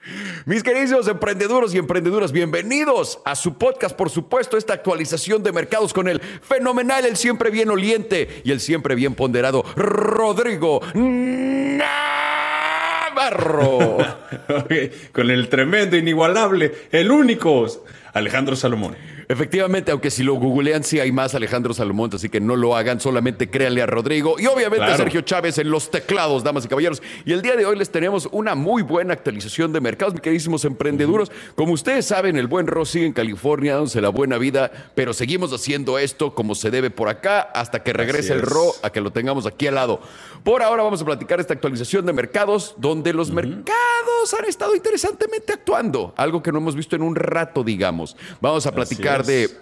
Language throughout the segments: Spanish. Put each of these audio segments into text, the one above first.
Mis queridos emprendeduros y emprendeduras, bienvenidos a su podcast, por supuesto, esta actualización de mercados con el fenomenal, el siempre bien oliente y el siempre bien ponderado Rodrigo Navarro. Okay, con el tremendo, inigualable, el único Alejandro Salomón. Efectivamente, aunque si lo googlean, sí hay más Alejandro Salomón, así que no lo hagan, solamente créanle a Rodrigo. Y obviamente claro, Sergio Chávez en los teclados, damas y caballeros. Y el día de hoy les tenemos una muy buena actualización de mercados, mis queridísimos emprendeduros. Como ustedes saben, el buen Ross sigue en California, dándose la buena vida, pero seguimos haciendo esto como se debe por acá, hasta que regrese el Ro, a que lo tengamos aquí al lado. Por ahora vamos a platicar esta actualización de mercados, donde los mercados han estado interesantemente actuando, algo que no hemos visto en un rato, digamos. Vamos a platicar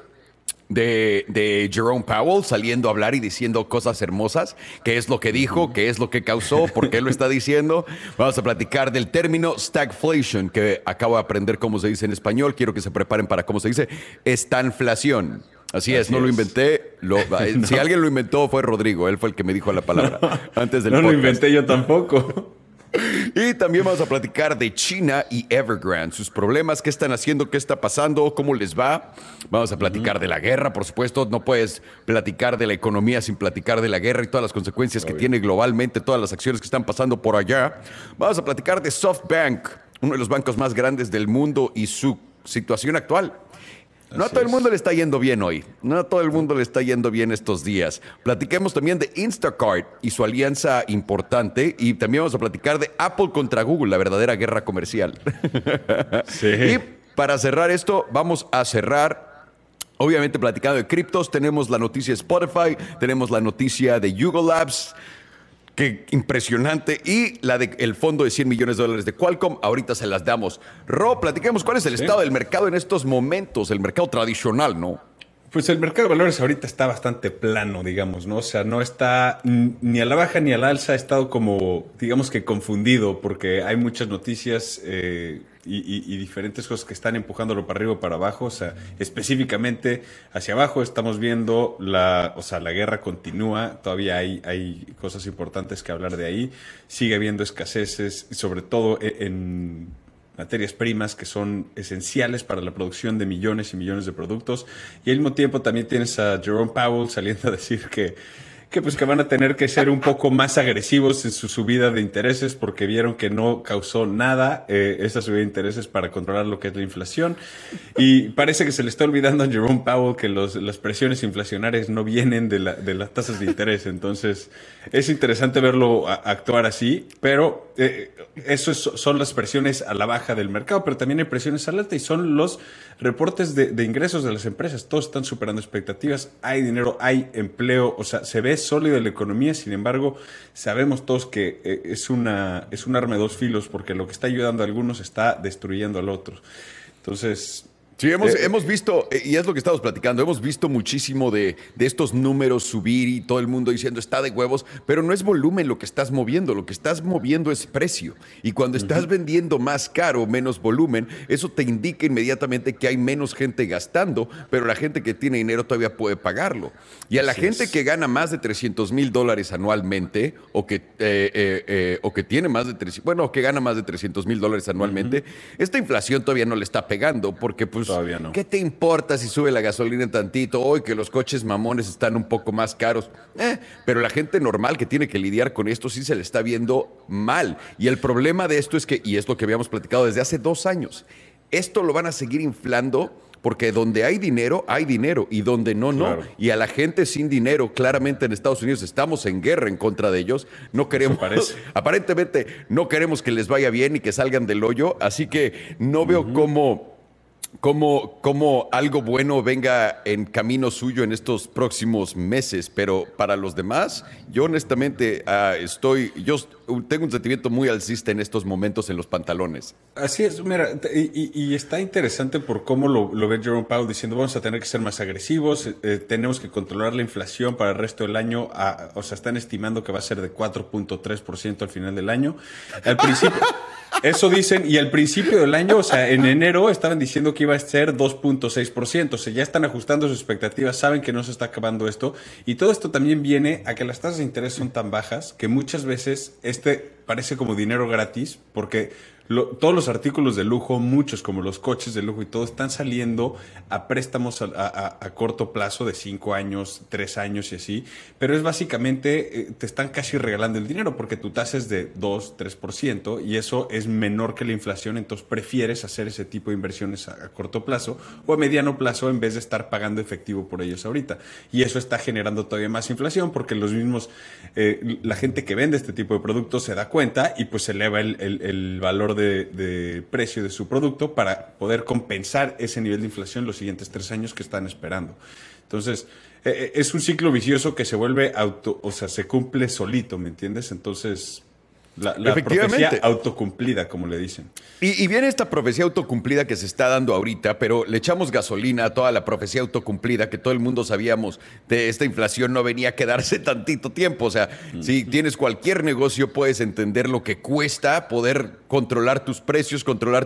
de Jerome Powell saliendo a hablar y diciendo cosas hermosas, qué es lo que dijo, qué es lo que causó, por qué lo está diciendo. Vamos a platicar del término stagflation, que acabo de aprender cómo se dice en español. Quiero que se preparen para cómo se dice estanflación. Así es, no lo inventé. No. Si alguien lo inventó fue Rodrigo, él fue el que me dijo la palabra antes del podcast. No lo inventé yo tampoco. Y también vamos a platicar de China y Evergrande, sus problemas, qué están haciendo, qué está pasando, cómo les va. Vamos a platicar de la guerra, por supuesto. No puedes platicar de la economía sin platicar de la guerra y todas las consecuencias que tiene globalmente, todas las acciones que están pasando por allá. Vamos a platicar de SoftBank, uno de los bancos más grandes del mundo y su situación actual. No a todo el mundo le está yendo bien hoy. No a todo el mundo le está yendo bien estos días. Platiquemos también de Instacart y su alianza importante. Y también vamos a platicar de Apple contra Google, la verdadera guerra comercial. Sí. Y para cerrar esto, vamos a cerrar, obviamente, platicando de criptos. Tenemos la noticia de Spotify, tenemos la noticia de Yuga Labs. Qué impresionante. Y la del fondo de $100 millones de Qualcomm, ahorita se las damos. Ro, platiquemos cuál es el estado del mercado en estos momentos, el mercado tradicional, ¿no? Pues el mercado de valores ahorita está bastante plano, digamos, ¿no? O sea, no está ni a la baja ni a la alza, ha estado como, digamos que confundido, porque hay muchas noticias y diferentes cosas que están empujándolo para arriba o para abajo. O sea, específicamente hacia abajo estamos viendo la guerra continúa, todavía hay cosas importantes que hablar de ahí. Sigue habiendo escaseces, sobre todo en materias primas que son esenciales para la producción de millones y millones de productos. Y al mismo tiempo también tienes a Jerome Powell saliendo a decir que van a tener que ser un poco más agresivos en su subida de intereses porque vieron que no causó nada esa subida de intereses para controlar lo que es la inflación. Y parece que se le está olvidando a Jerome Powell que las presiones inflacionarias no vienen de las tasas de interés. Entonces, es interesante verlo actuar así, pero eso son las presiones a la baja del mercado, pero también hay presiones al alta y son los reportes de ingresos de las empresas. Todos están superando expectativas, hay dinero, hay empleo, o sea, se ve sólida la economía. Sin embargo, sabemos todos que es un arma de dos filos, porque lo que está ayudando a algunos está destruyendo a los otros. Entonces, sí, hemos visto, y es lo que estamos platicando, hemos visto muchísimo de estos números subir y todo el mundo diciendo está de huevos, pero no es volumen lo que estás moviendo, lo que estás moviendo es precio. Y cuando estás vendiendo más caro, menos volumen, eso te indica inmediatamente que hay menos gente gastando, pero la gente que tiene dinero todavía puede pagarlo. Y a la gente que gana más de $300,000 anualmente, o que tiene más de que gana más de $300,000 anualmente, esta inflación todavía no le está pegando, porque pues todavía no. ¿Qué te importa si sube la gasolina tantito? Hoy que los coches mamones están un poco más caros. Pero la gente normal que tiene que lidiar con esto sí se le está viendo mal. Y el problema de esto es que, y es lo que habíamos platicado desde hace 2 años, esto lo van a seguir inflando porque donde hay dinero, y donde no, claro, no. Y a la gente sin dinero, claramente en Estados Unidos estamos en guerra en contra de ellos. No queremos, aparentemente no queremos que les vaya bien y que salgan del hoyo, así que no veo cómo algo bueno venga en camino suyo en estos próximos meses, pero para los demás, yo honestamente yo tengo un sentimiento muy alcista en estos momentos en los pantalones. Así es, mira, y está interesante por cómo lo ve Jerome Powell diciendo vamos a tener que ser más agresivos, tenemos que controlar la inflación para el resto del año, o sea, están estimando que va a ser de 4.3% al final del año. Al principio... Eso dicen, y al principio del año, o sea, en enero estaban diciendo que iba a ser 2.6%, o sea, ya están ajustando sus expectativas, saben que no se está acabando esto, y todo esto también viene a que las tasas de interés son tan bajas que muchas veces parece como dinero gratis, porque todos los artículos de lujo, muchos como los coches de lujo y todo, están saliendo a préstamos a corto plazo de 5 años, 3 años y así, pero es básicamente, te están casi regalando el dinero porque tu tasa es de 2, 3% y eso es menor que la inflación, entonces prefieres hacer ese tipo de inversiones a corto plazo o a mediano plazo en vez de estar pagando efectivo por ellos ahorita. Y eso está generando todavía más inflación porque los mismos, la gente que vende este tipo de productos se da cuenta y pues eleva el valor de precio de su producto para poder compensar ese nivel de inflación los siguientes 3 años que están esperando. Entonces, es un ciclo vicioso que se vuelve se cumple solito, ¿me entiendes? Entonces, la profecía autocumplida, como le dicen. Y viene esta profecía autocumplida que se está dando ahorita, pero le echamos gasolina a toda la profecía autocumplida que todo el mundo sabíamos de esta inflación no venía a quedarse tantito tiempo. O sea, si tienes cualquier negocio, puedes entender lo que cuesta poder controlar tus precios, controlar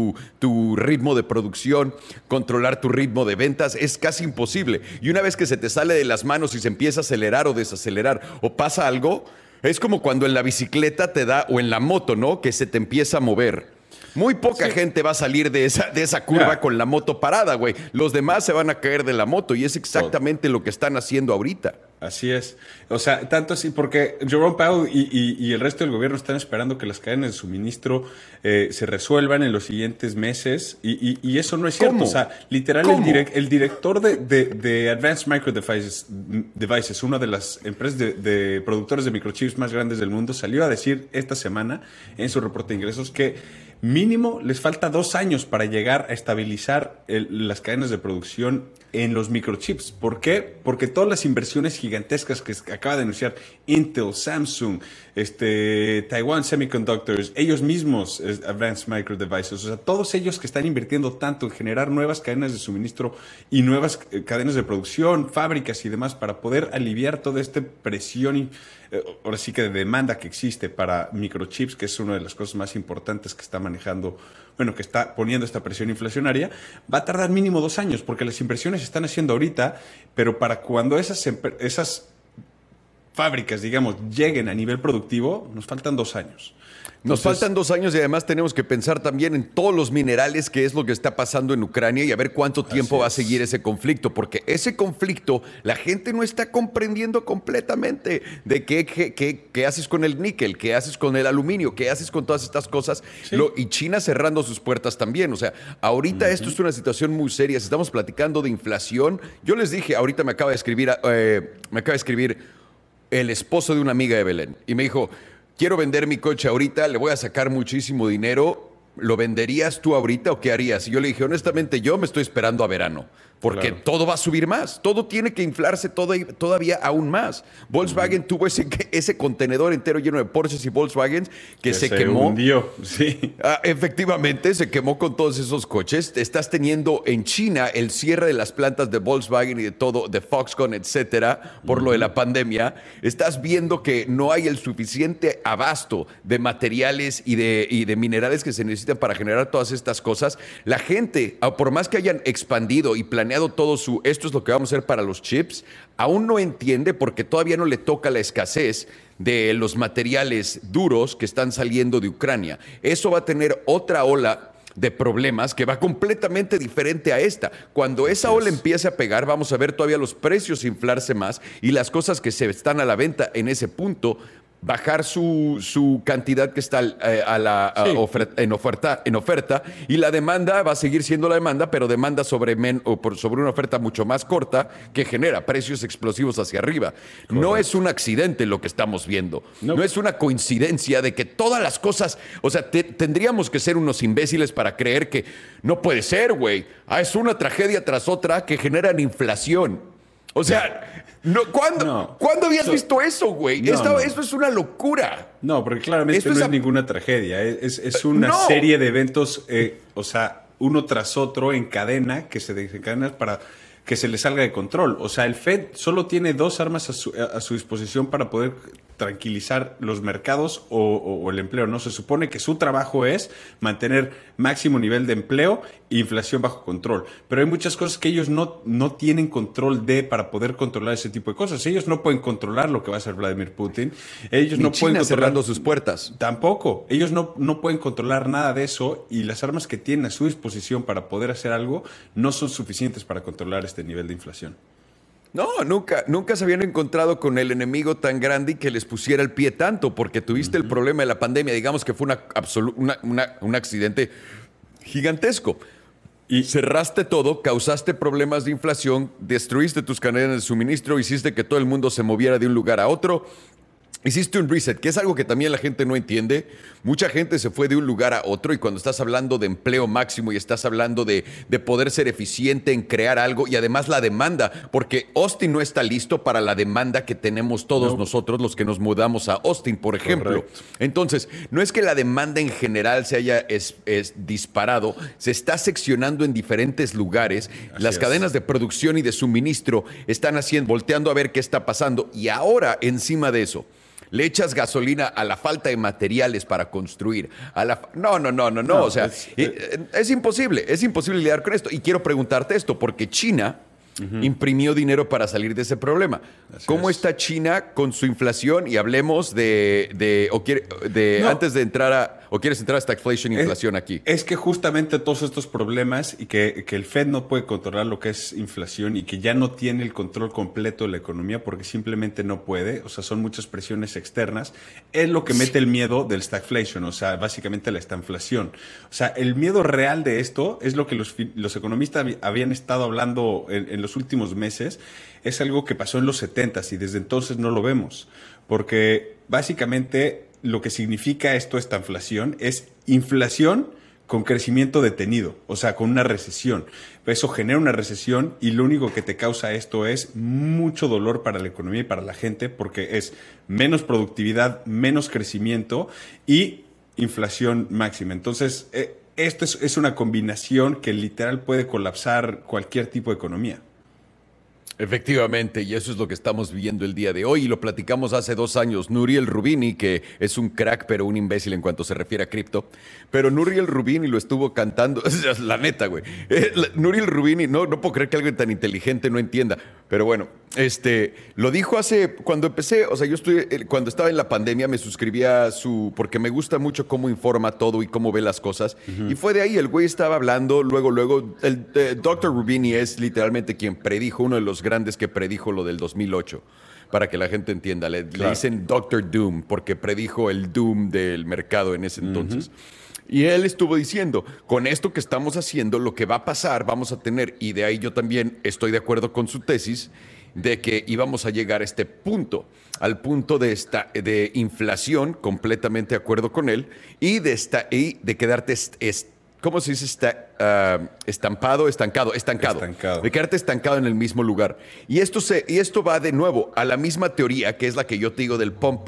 tu ritmo de producción, controlar tu ritmo de ventas. Es casi imposible. Y una vez que se te sale de las manos y se empieza a acelerar o desacelerar o pasa algo, es como cuando en la bicicleta te da, o en la moto, ¿no? Que se te empieza a mover. Muy poca gente va a salir de esa curva con la moto parada, güey. Los demás se van a caer de la moto y es exactamente lo que están haciendo ahorita. Así es. O sea, tanto así, porque Jerome Powell y el resto del gobierno están esperando que las cadenas de suministro se resuelvan en los siguientes meses y eso no es cierto. ¿Cómo? O sea, literal, el director de Advanced Micro Devices, una de las empresas de productores de microchips más grandes del mundo, salió a decir esta semana en su reporte de ingresos que mínimo les falta 2 años para llegar a estabilizar las cadenas de producción en los microchips. ¿Por qué? Porque todas las inversiones gigantescas que acaba de anunciar Intel, Samsung, Taiwan Semiconductors, ellos mismos, Advanced Micro Devices, o sea, todos ellos que están invirtiendo tanto en generar nuevas cadenas de suministro y nuevas cadenas de producción, fábricas y demás para poder aliviar toda esta presión ahora sí que de demanda que existe para microchips, que es una de las cosas más importantes que está manejando, bueno, que está poniendo esta presión inflacionaria, va a tardar mínimo 2 años, porque las inversiones se están haciendo ahorita, pero para cuando esas fábricas, digamos, lleguen a nivel productivo, nos faltan 2 años. Nos faltan 2 años y además tenemos que pensar también en todos los minerales, que es lo que está pasando en Ucrania y a ver cuánto tiempo va a seguir ese conflicto, porque ese conflicto la gente no está comprendiendo completamente de qué haces con el níquel, qué haces con el aluminio, qué haces con todas estas cosas. Sí. Y China cerrando sus puertas también. O sea, ahorita esto es una situación muy seria. Si estamos platicando de inflación, yo les dije, ahorita me acaba de escribir el esposo de una amiga de Belén y me dijo: quiero vender mi coche ahorita, le voy a sacar muchísimo dinero. ¿Lo venderías tú ahorita o qué harías? Y yo le dije, honestamente, yo me estoy esperando a verano, porque todo va a subir más. Todo tiene que inflarse todavía aún más. Volkswagen tuvo ese contenedor entero lleno de Porsches y Volkswagens que se quemó. Hundió, sí. Efectivamente, se quemó con todos esos coches. Estás teniendo en China el cierre de las plantas de Volkswagen y de todo, de Foxconn, etcétera, por lo de la pandemia. Estás viendo que no hay el suficiente abasto de materiales y de minerales que se necesitan para generar todas estas cosas. La gente, por más que hayan expandido y planeado todo esto es lo que vamos a hacer para los chips, aún no entiende porque todavía no le toca la escasez de los materiales duros que están saliendo de Ucrania. Eso va a tener otra ola de problemas que va completamente diferente a esta. Cuando esa ola empiece a pegar, vamos a ver todavía los precios inflarse más y las cosas que se están a la venta en ese punto bajar su cantidad que está en oferta y la demanda va a seguir siendo la demanda, pero demanda sobre una oferta mucho más corta que genera precios explosivos hacia arriba. Correcto. No es un accidente lo que estamos viendo. No es una coincidencia de que todas las cosas, o sea, tendríamos que ser unos imbéciles para creer que no puede ser, güey. Es una tragedia tras otra que generan inflación. O sea, ¿cuándo habías visto eso, güey? Esto es una locura. No, porque claramente no es ninguna tragedia. Es una serie de eventos, o sea, uno tras otro en cadena que se desencadenan para que se le salga de control. O sea, el Fed solo tiene 2 armas a su disposición para poder tranquilizar los mercados o el empleo, ¿no? Se supone que su trabajo es mantener máximo nivel de empleo e inflación bajo control. Pero hay muchas cosas que ellos no tienen control para poder controlar ese tipo de cosas. Ellos no pueden controlar lo que va a hacer Vladimir Putin. Ellos Ni no China pueden controlar cerrando sus puertas. Tampoco. Ellos no pueden controlar nada de eso y las armas que tienen a su disposición para poder hacer algo no son suficientes para controlar este nivel de inflación. No, nunca se habían encontrado con el enemigo tan grande y que les pusiera el pie tanto, porque tuviste el problema de la pandemia, digamos que fue un accidente gigantesco. Y cerraste todo, causaste problemas de inflación, destruiste tus cadenas de suministro, hiciste que todo el mundo se moviera de un lugar a otro. Hiciste un reset, que es algo que también la gente no entiende. Mucha gente se fue de un lugar a otro y cuando estás hablando de empleo máximo y estás hablando de poder ser eficiente en crear algo y además la demanda, porque Austin no está listo para la demanda que tenemos todos nosotros los que nos mudamos a Austin, por ejemplo. Correcto. Entonces, no es que la demanda en general se haya disparado, se está seccionando en diferentes lugares. Las cadenas de producción y de suministro están volteando a ver qué está pasando y ahora encima de eso le echas gasolina a la falta de materiales para construir. No. O sea, es imposible lidiar con esto. Y quiero preguntarte esto, porque China imprimió dinero para salir de ese problema. ¿Cómo está China con su inflación? Y hablemos antes de entrar ¿o quieres entrar a stagflation e inflación aquí? Es que justamente todos estos problemas y que el Fed no puede controlar lo que es inflación y que ya no tiene el control completo de la economía porque simplemente no puede, o sea, son muchas presiones externas, es lo que mete el miedo del stagflation, o sea, básicamente la estanflación. O sea, el miedo real de esto es lo que los economistas habían estado hablando en los últimos meses, es algo que pasó en los 70s y desde entonces no lo vemos, porque básicamente lo que significa esta inflación es inflación con crecimiento detenido, o sea, con una recesión. Eso genera una recesión y lo único que te causa esto es mucho dolor para la economía y para la gente porque es menos productividad, menos crecimiento y inflación máxima. Entonces, esto es una combinación que literal puede colapsar cualquier tipo de economía. Efectivamente, y eso es lo que estamos viviendo el día de hoy, y lo platicamos hace 2 años. Nouriel Roubini, que es un crack, pero un imbécil en cuanto se refiere a cripto, pero Nouriel Roubini lo estuvo cantando, la neta, güey. Nouriel Roubini, no puedo creer que alguien tan inteligente no entienda, pero bueno, lo dijo cuando empecé, o sea, cuando estaba en la pandemia me suscribí a porque me gusta mucho cómo informa todo y cómo ve las cosas, y fue de ahí, el güey estaba hablando, luego, el Dr. Roubini es literalmente quien predijo, uno de los grandes que predijo lo del 2008, para que la gente entienda. Le dicen Doctor Doom, porque predijo el doom del mercado en ese entonces. Y él estuvo diciendo, con esto que estamos haciendo, lo que va a pasar, vamos a tener, y de ahí yo también estoy de acuerdo con su tesis, de que íbamos a llegar a este punto, al punto de inflación, completamente de acuerdo con él, y de quedarte ¿cómo se dice? Estancado. De quedarte estancado en el mismo lugar. Y esto va de nuevo a la misma teoría que es la que yo te digo del pump.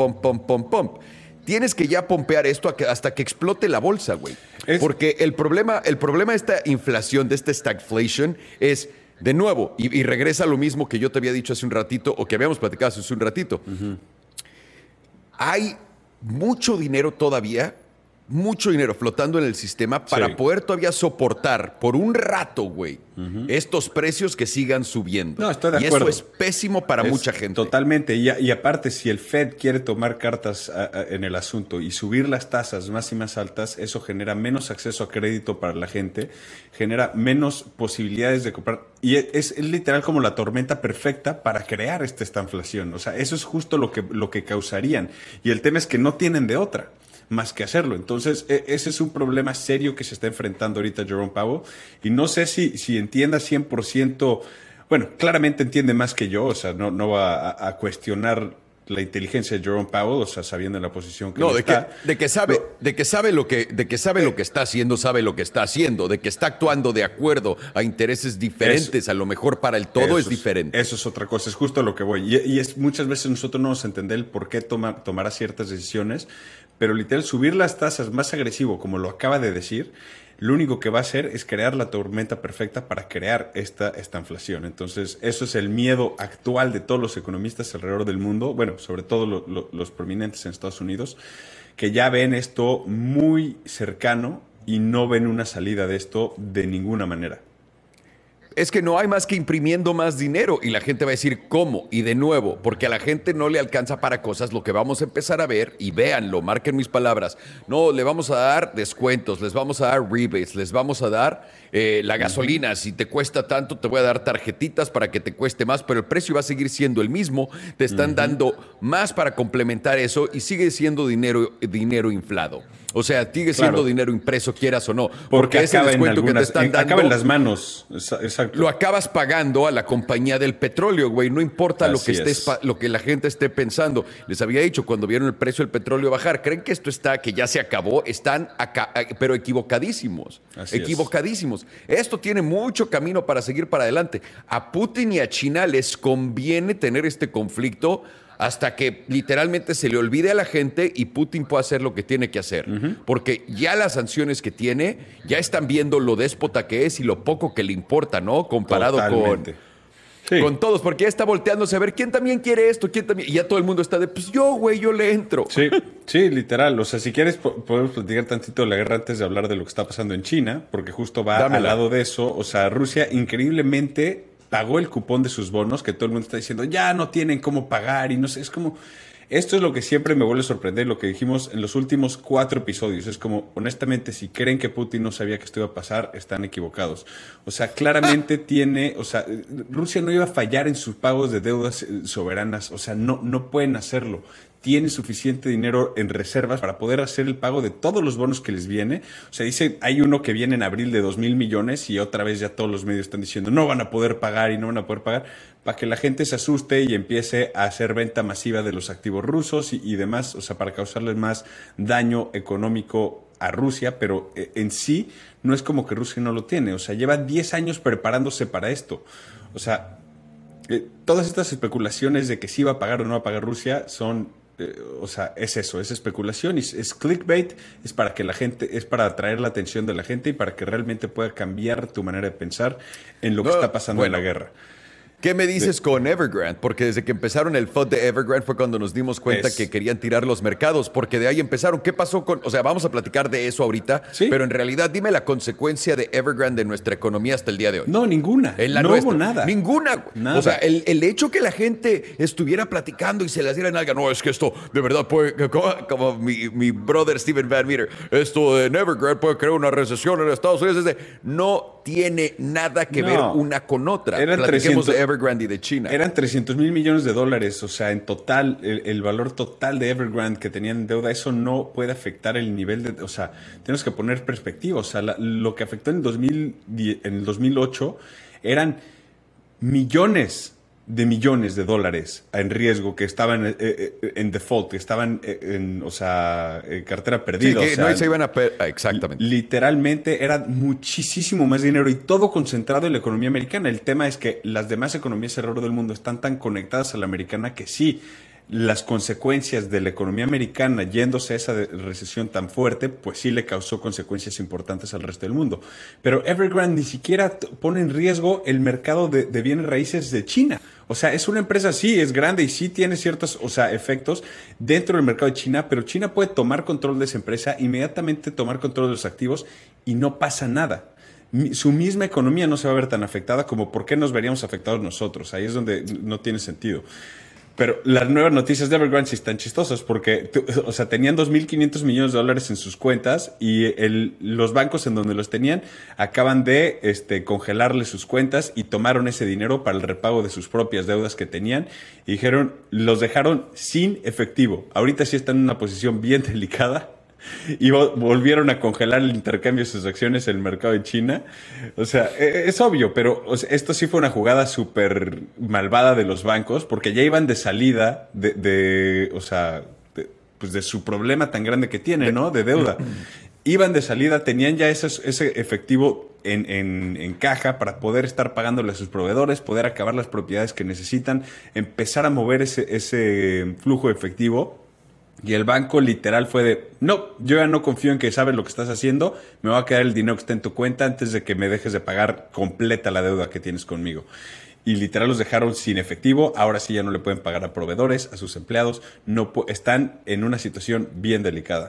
Tienes que ya pompear esto hasta que explote la bolsa, güey. Porque el problema de esta inflación, de esta stagflation, es, de nuevo, y regresa a lo mismo que yo te había dicho hace un ratito, o que habíamos platicado hace un ratito. Hay mucho dinero todavía, flotando en el sistema para poder todavía soportar por un rato, güey, estos precios que sigan subiendo. No, estoy de acuerdo. Y eso es pésimo para mucha gente. Totalmente. Y aparte, si el Fed quiere tomar cartas en el asunto y subir las tasas más y más altas, eso genera menos acceso a crédito para la gente, genera menos posibilidades de comprar. Y es literal como la tormenta perfecta para crear esta inflación. O sea, eso es justo lo que causarían. Y el tema es que no tienen de otra más que hacerlo. Entonces, ese es un problema serio que se está enfrentando ahorita Jerome Powell. Y no sé si entienda 100%, bueno, claramente entiende más que yo, o sea, no va a cuestionar la inteligencia de Jerome Powell, o sea, sabiendo la posición que está. De que sabe lo que está haciendo, de que está actuando de acuerdo a intereses diferentes, a lo mejor para el todo es diferente. Eso es otra cosa, es justo a lo que voy. Y es muchas veces nosotros no nos entendemos el por qué tomará ciertas decisiones, pero literal subir las tasas más agresivo, como lo acaba de decir, lo único que va a hacer es crear la tormenta perfecta para crear esta inflación. Entonces, eso es el miedo actual de todos los economistas alrededor del mundo, bueno, sobre todo los prominentes en Estados Unidos, que ya ven esto muy cercano y no ven una salida de esto de ninguna manera. Es que no hay más que imprimiendo más dinero y la gente va a decir cómo y de nuevo, porque a la gente no le alcanza para cosas. Lo que vamos a empezar a ver, y véanlo, marquen mis palabras, no, le vamos a dar descuentos, les vamos a dar rebates, les vamos a dar la gasolina, si te cuesta tanto te voy a dar tarjetitas para que te cueste más, pero el precio va a seguir siendo el mismo, te están dando más para complementar eso y sigue siendo dinero inflado. O sea, sigue siendo dinero impreso, quieras o no. Porque ese descuento que te están dando... Acaba en las manos, exacto. Lo acabas pagando a la compañía del petróleo, güey. No importa lo que la gente esté pensando. Les había dicho, cuando vieron el precio del petróleo bajar, ¿creen que esto que ya se acabó? Están acá, pero equivocadísimos. Equivocadísimos. Esto tiene mucho camino para seguir para adelante. A Putin y a China les conviene tener este conflicto hasta que literalmente se le olvide a la gente y Putin pueda hacer lo que tiene que hacer. Porque ya las sanciones que tiene, ya están viendo lo déspota que es y lo poco que le importa, ¿no? Comparado con todos, porque ya está volteándose a ver quién también quiere esto, quién también. Y ya todo el mundo está de, pues yo, güey, yo le entro. Sí, literal. O sea, si quieres, podemos platicar tantito de la guerra antes de hablar de lo que está pasando en China, porque justo va al lado de eso. O sea, Rusia increíblemente pagó el cupón de sus bonos, que todo el mundo está diciendo, ya no tienen cómo pagar y no sé, es como... Esto es lo que siempre me vuelve a sorprender, lo que dijimos en los últimos 4 episodios. Es como, honestamente, si creen que Putin no sabía que esto iba a pasar, están equivocados. O sea, claramente Rusia no iba a fallar en sus pagos de deudas soberanas. O sea, no pueden hacerlo. Tiene suficiente dinero en reservas para poder hacer el pago de todos los bonos que les viene. O sea, dice, hay uno que viene en abril de 2,000 millones y otra vez ya todos los medios están diciendo no van a poder pagar y no van a poder pagar, para que la gente se asuste y empiece a hacer venta masiva de los activos rusos y demás, o sea, para causarles más daño económico a Rusia, pero en sí no es como que Rusia no lo tiene. O sea, lleva 10 años preparándose para esto. O sea, todas estas especulaciones de que sí va a pagar o no va a pagar Rusia son... o sea, es eso, es especulación, es clickbait, es para que la gente, es para atraer la atención de la gente y para que realmente pueda cambiar tu manera de pensar en lo que está pasando en la guerra. ¿Qué me dices con Evergrande? Porque desde que empezaron el FUD de Evergrande fue cuando nos dimos cuenta que querían tirar los mercados, porque de ahí empezaron. ¿Qué pasó con...? O sea, vamos a platicar de eso ahorita, pero en realidad dime la consecuencia de Evergrande en nuestra economía hasta el día de hoy. No, ninguna. No hubo nada. Ninguna. Nada. O sea, el hecho que la gente estuviera platicando y se las dieran algo, no, es que esto de verdad puede... Como mi brother Steven Van Meter, esto en Evergrande puede crear una recesión en Estados Unidos. No tiene nada que ver una con otra. Platiquemos de Evergrande y de China. Eran $300,000 millones. O sea, en total, el valor total de Evergrande que tenían en deuda, eso no puede afectar el nivel de... O sea, tenemos que poner perspectiva. O sea, lo que afectó en el 2008 eran millones de dólares en riesgo, que estaban en default, que estaban en cartera perdida. Sí, que no se iban a exactamente. Literalmente era muchísimo más dinero y todo concentrado en la economía americana. El tema es que las demás economías alrededor del mundo están tan conectadas a la americana que sí, las consecuencias de la economía americana yéndose a esa recesión tan fuerte, pues sí le causó consecuencias importantes al resto del mundo. Pero Evergrande ni siquiera pone en riesgo el mercado de bienes raíces de China. O sea, es una empresa, sí, es grande y sí tiene ciertos, efectos dentro del mercado de China, pero China puede tomar control de esa empresa, inmediatamente tomar control de los activos y no pasa nada. Su misma economía no se va a ver tan afectada como por qué nos veríamos afectados nosotros. Ahí es donde no tiene sentido. Pero las nuevas noticias de Evergrande sí están chistosas porque, tenían $2,500 millones en sus cuentas y los bancos en donde los tenían acaban de congelarles sus cuentas y tomaron ese dinero para el repago de sus propias deudas que tenían y los dejaron sin efectivo. Ahorita sí están en una posición bien delicada. Y volvieron a congelar el intercambio de sus acciones en el mercado de China. O sea, es obvio, pero esto sí fue una jugada súper malvada de los bancos, porque ya iban de salida de su problema tan grande que tienen, ¿no? De deuda. Iban de salida, tenían ya ese efectivo en caja para poder estar pagándole a sus proveedores, poder acabar las propiedades que necesitan, empezar a mover ese flujo de efectivo. Y el banco literal fue de, no, yo ya no confío en que sabes lo que estás haciendo, me va a quedar el dinero que está en tu cuenta antes de que me dejes de pagar completa la deuda que tienes conmigo. Y literal los dejaron sin efectivo, ahora sí ya no le pueden pagar a proveedores, a sus empleados, están en una situación bien delicada.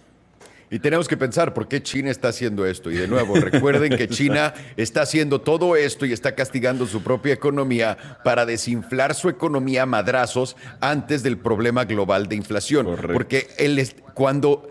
Y tenemos que pensar por qué China está haciendo esto. Y de nuevo, recuerden que China está haciendo todo esto y está castigando su propia economía para desinflar su economía a madrazos antes del problema global de inflación. Correcto. Porque cuando...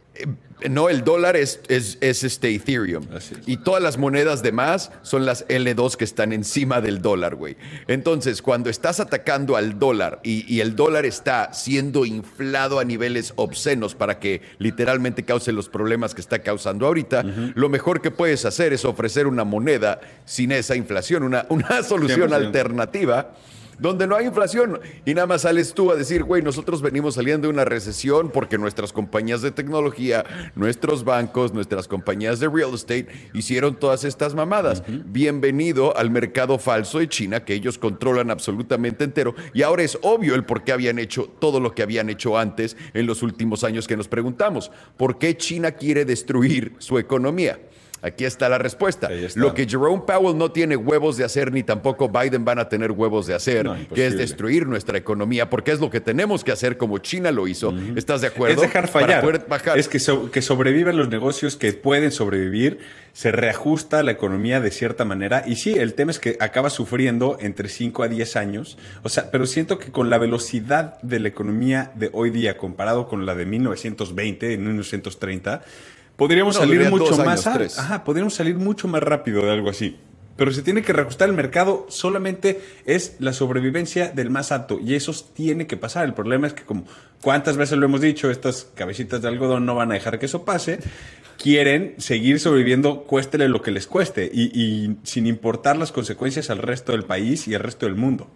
No, el dólar es Ethereum. Y todas las monedas demás son las L2 que están encima del dólar, güey. Entonces, cuando estás atacando al dólar y el dólar está siendo inflado a niveles obscenos para que literalmente cause los problemas que está causando ahorita, lo mejor que puedes hacer es ofrecer una moneda sin esa inflación, una solución 100%. alternativa donde no hay inflación y nada más sales tú a decir, güey, nosotros venimos saliendo de una recesión porque nuestras compañías de tecnología, nuestros bancos, nuestras compañías de real estate hicieron todas estas mamadas. Bienvenido al mercado falso de China que ellos controlan absolutamente entero y ahora es obvio el por qué habían hecho todo lo que habían hecho antes en los últimos años que nos preguntamos. ¿Por qué China quiere destruir su economía? Aquí está la respuesta. Lo que Jerome Powell no tiene huevos de hacer, ni tampoco Biden van a tener huevos de hacer, que es destruir nuestra economía, porque es lo que tenemos que hacer como China lo hizo. ¿Estás de acuerdo? Es dejar fallar. Para poder bajar. Es que sobreviven los negocios que pueden sobrevivir, se reajusta la economía de cierta manera. Y sí, el tema es que acaba sufriendo entre 5 a 10 años. O sea, pero siento que con la velocidad de la economía de hoy día comparado con la de 1920, en 1930... podríamos salir mucho más. Podríamos salir mucho más rápido de algo así. Pero se tiene que reajustar el mercado, solamente es la sobrevivencia del más apto. Y eso tiene que pasar. El problema es que, como cuántas veces lo hemos dicho, estas cabecitas de algodón no van a dejar que eso pase. Quieren seguir sobreviviendo, cuéstele lo que les cueste. Y sin importar las consecuencias al resto del país y al resto del mundo.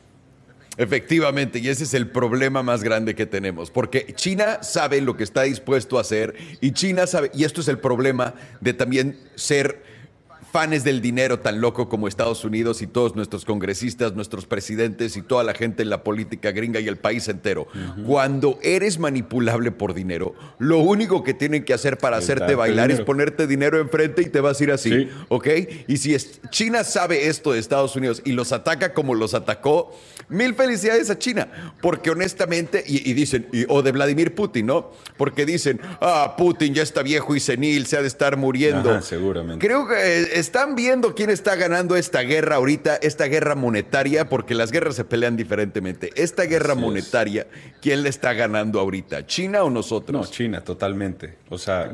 Efectivamente, y ese es el problema más grande que tenemos, porque China sabe lo que está dispuesto a hacer y China sabe, y esto es el problema de también ser fans del dinero tan loco como Estados Unidos y todos nuestros congresistas, nuestros presidentes y toda la gente en la política gringa y el país entero. Cuando eres manipulable por dinero, lo único que tienen que hacer para hacerte bailar es ponerte dinero enfrente y te vas a ir así, ¿ok? Y si China sabe esto de Estados Unidos y los ataca como los atacó, mil felicidades a China, porque honestamente, y dicen, o de Vladimir Putin, ¿no? Porque dicen, Putin ya está viejo y senil, se ha de estar muriendo. Ajá, seguramente. Creo que están viendo quién está ganando esta guerra ahorita, esta guerra monetaria, porque las guerras se pelean diferentemente. Esta guerra monetaria, ¿quién le está ganando ahorita? ¿China o nosotros? No, China, totalmente. O sea,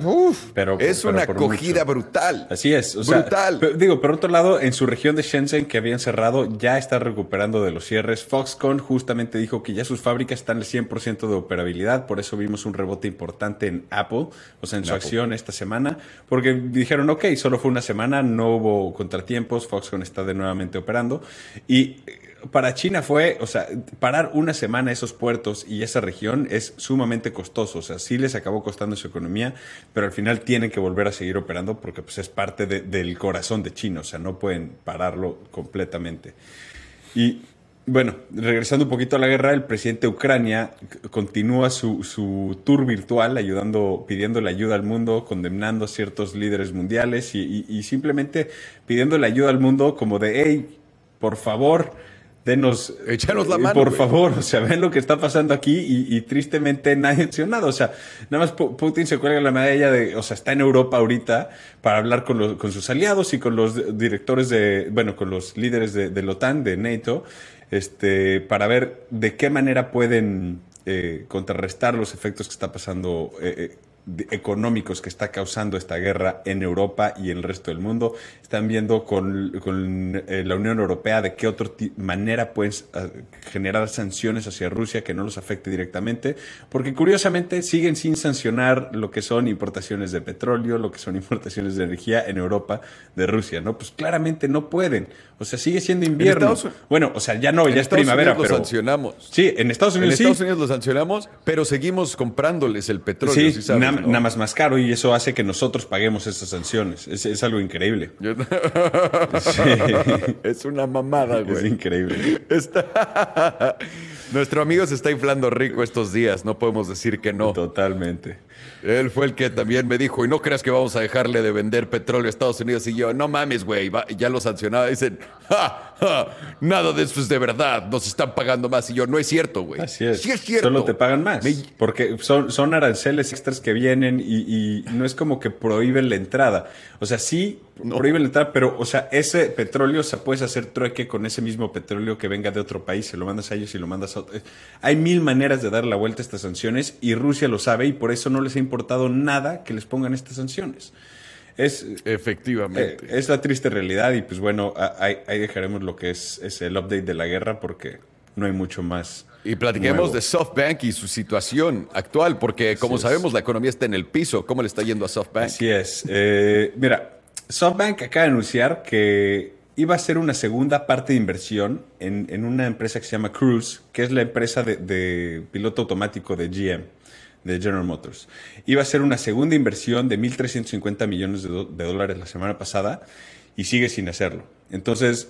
es una acogida brutal. Así es. O sea, brutal. Por otro lado, en su región de Shenzhen, que habían cerrado, ya está recuperando de los cierres. Foxconn justamente dijo que ya sus fábricas están al 100% de operabilidad. Por eso vimos un rebote importante en Apple, o sea, en su acción esta semana. Porque dijeron, ok, solo fue una semana, no hubo contratiempos, Foxconn está de nuevamente operando. Y para China fue, o sea, parar una semana esos puertos y esa región es sumamente costoso. O sea, sí les acabó costando su economía, pero al final tienen que volver a seguir operando porque pues, es parte del corazón de China. O sea, no pueden pararlo completamente. Y bueno, regresando un poquito a la guerra, el presidente de Ucrania continúa su tour virtual pidiéndole ayuda al mundo, condenando a ciertos líderes mundiales y simplemente pidiéndole ayuda al mundo como de, hey, por favor, échanos la mano. Por favor, o sea, ven lo que está pasando aquí y tristemente nadie ha nada. O sea, nada más Putin se cuelga la medalla o sea, está en Europa ahorita para hablar con sus aliados y con los directores con los líderes de la OTAN, de NATO, para ver de qué manera pueden contrarrestar los efectos que está pasando económicos que está causando esta guerra en Europa y en el resto del mundo. Están viendo con la Unión Europea de qué otra manera pueden generar sanciones hacia Rusia que no los afecte directamente, porque curiosamente siguen sin sancionar lo que son importaciones de petróleo, lo que son importaciones de energía en Europa de Rusia, ¿no? Pues claramente no pueden. O sea, sigue siendo invierno. Bueno, o sea, ya no, ya es primavera, pero... Lo sancionamos. Sí, en Estados Unidos sí. En Estados Unidos lo sancionamos, pero seguimos comprándoles el petróleo. Sí, ¿sí sabes, nada más caro, y eso hace que nosotros paguemos esas sanciones. Es algo increíble. Sí. Es una mamada, güey. Es increíble. Nuestro amigo se está inflando rico estos días, no podemos decir que no. Totalmente. Él fue el que también me dijo, y no creas que vamos a dejarle de vender petróleo a Estados Unidos. Y yo, no mames, güey, ya lo sancionaba. Dicen, ¡ja, ja! Nada de eso es de verdad, nos están pagando más. Y yo, no es cierto, güey. Así es. Sí es cierto. Solo te pagan más. Porque son aranceles extras que vienen y no es como que prohíben la entrada. O sea, sí prohíben la entrada, pero, o sea, ese petróleo, o sea, puedes hacer trueque con ese mismo petróleo que venga de otro país. Se lo mandas a ellos y lo mandas a otro. Hay mil maneras de dar la vuelta a estas sanciones y Rusia lo sabe y por eso no les ha importado nada que les pongan estas sanciones. Efectivamente. Es la triste realidad y pues bueno, ahí dejaremos lo que es el update de la guerra porque no hay mucho más. Y platiquemos nuevo. de SoftBank y su situación actual, porque como sabemos la economía está en el piso. ¿Cómo le está yendo a SoftBank? Así es. Mira, SoftBank acaba de anunciar que iba a hacer una segunda parte de inversión en una empresa que se llama Cruise, que es la empresa de piloto automático de GM, de General Motors. Iba a hacer una segunda inversión de 1.350 millones de dólares la semana pasada y sigue sin hacerlo. Entonces,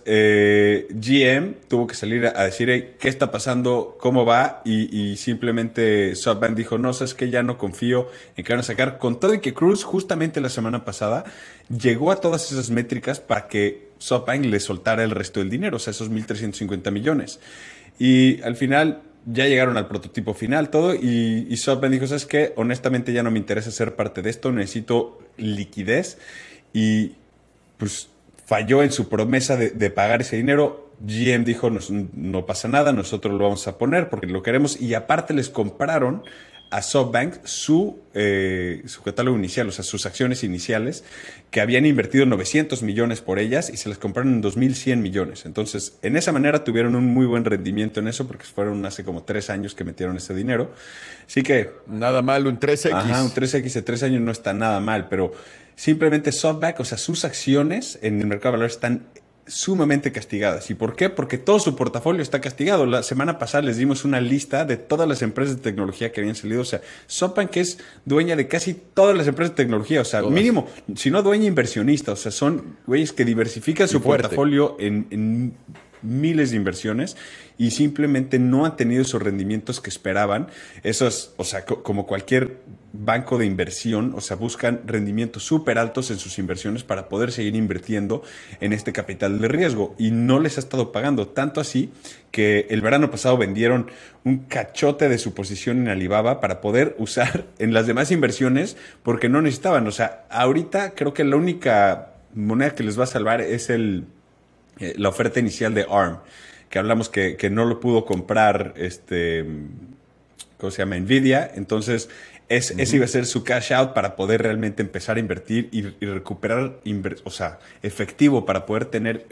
GM tuvo que salir a decir, hey, ¿qué está pasando? ¿Cómo va? Y simplemente SoftBank dijo, no, sabes que ya no confío en que van a sacar. Con todo y que Cruise justamente la semana pasada llegó a todas esas métricas para que SoftBank le soltara el resto del dinero, o sea, esos 1.350 millones. Y al final ya llegaron al prototipo final, todo, y SoftBank dijo, ¿sabes qué? Honestamente ya no me interesa ser parte de esto, necesito liquidez. Y pues falló en su promesa de pagar ese dinero. GM dijo, no pasa nada, nosotros lo vamos a poner porque lo queremos. Y aparte les compraron a SoftBank su catálogo inicial, o sea, sus acciones iniciales, que habían invertido 900 millones por ellas y se las compraron en 2.100 millones. Entonces, en esa manera tuvieron un muy buen rendimiento en eso porque fueron hace como 3 años que metieron ese dinero. Así que... Nada mal, un 3X. Ajá, un 3X de 3 años no está nada mal, pero simplemente SoftBank, o sea, sus acciones en el mercado de valores están sumamente castigadas. ¿Y por qué? Porque todo su portafolio está castigado. La semana pasada les dimos una lista de todas las empresas de tecnología que habían salido. O sea, SoftBank es dueña de casi todas las empresas de tecnología. O sea, todas. Mínimo, si no dueña inversionista. O sea, son güeyes que diversifican su portafolio en miles de inversiones y simplemente no han tenido esos rendimientos que esperaban. Esos, o sea, como cualquier banco de inversión, o sea, buscan rendimientos súper altos en sus inversiones para poder seguir invirtiendo en este capital de riesgo y no les ha estado pagando, tanto así que el verano pasado vendieron un cachote de su posición en Alibaba para poder usar en las demás inversiones porque no necesitaban. O sea, ahorita creo que la única moneda que les va a salvar es la oferta inicial de ARM, que hablamos que no lo pudo comprar ¿cómo se llama? Nvidia. Entonces ese iba a ser su cash out para poder realmente empezar a invertir y recuperar efectivo para poder tener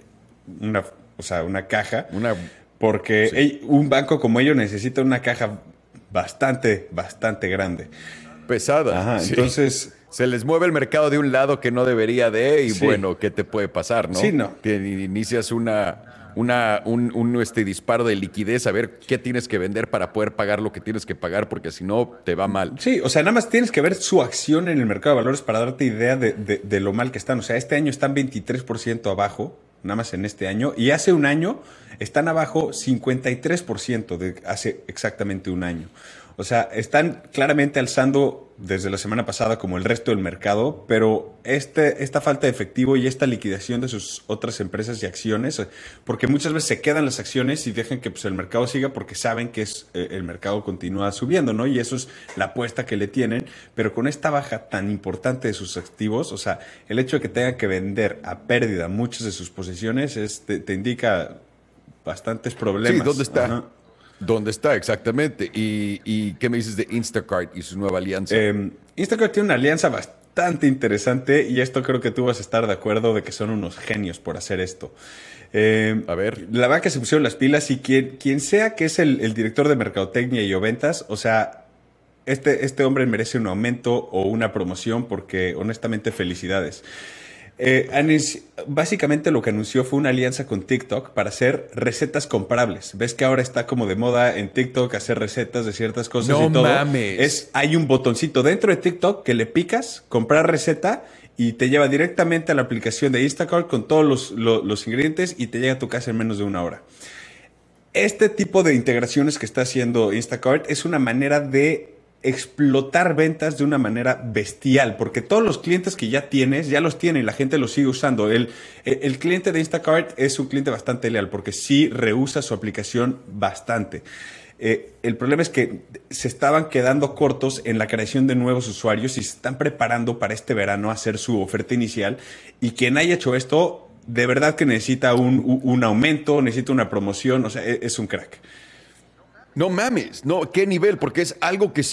una caja. Porque un banco como ellos necesita una caja bastante grande. Pesada. Ajá, sí. Entonces... Se les mueve el mercado de un lado que no debería de y bueno, ¿qué te puede pasar, no? Sí, no. Inicias un disparo de liquidez, a ver qué tienes que vender para poder pagar lo que tienes que pagar, porque si no, te va mal. Sí, o sea, nada más tienes que ver su acción en el mercado de valores para darte idea de lo mal que están. O sea, este año están 23% abajo, nada más en este año, y hace un año están abajo 53% de hace exactamente un año. O sea, están claramente alzando desde la semana pasada como el resto del mercado, pero esta falta de efectivo y esta liquidación de sus otras empresas y acciones, porque muchas veces se quedan las acciones y dejan que el mercado siga porque saben que el mercado continúa subiendo, ¿no? Y eso es la apuesta que le tienen, pero con esta baja tan importante de sus activos, o sea, el hecho de que tengan que vender a pérdida muchas de sus posiciones te indica bastantes problemas. Sí, ¿dónde está? Ajá. ¿Dónde está exactamente? ¿Y qué me dices de Instacart y su nueva alianza? Instacart tiene una alianza bastante interesante y esto creo que tú vas a estar de acuerdo de que son unos genios por hacer esto. A ver. La banca se pusieron las pilas y quien sea que es el director de mercadotecnia y o ventas, o sea, este hombre merece un aumento o una promoción porque honestamente felicidades. Básicamente lo que anunció fue una alianza con TikTok para hacer recetas comparables. ¿Ves que ahora está como de moda en TikTok hacer recetas de ciertas cosas y todo? No mames. Hay un botoncito dentro de TikTok que le picas, comprar receta y te lleva directamente a la aplicación de Instacart con todos los ingredientes y te llega a tu casa en menos de una hora. Este tipo de integraciones que está haciendo Instacart es una manera de explotar ventas de una manera bestial, porque todos los clientes que ya tienes, ya los tienen y la gente los sigue usando. El cliente de Instacart es un cliente bastante leal porque sí reusa su aplicación bastante. El problema es que se estaban quedando cortos en la creación de nuevos usuarios y se están preparando para este verano a hacer su oferta inicial, y quien haya hecho esto de verdad que necesita un aumento, necesita una promoción, o sea, es un crack. No mames, no, qué nivel, porque es algo que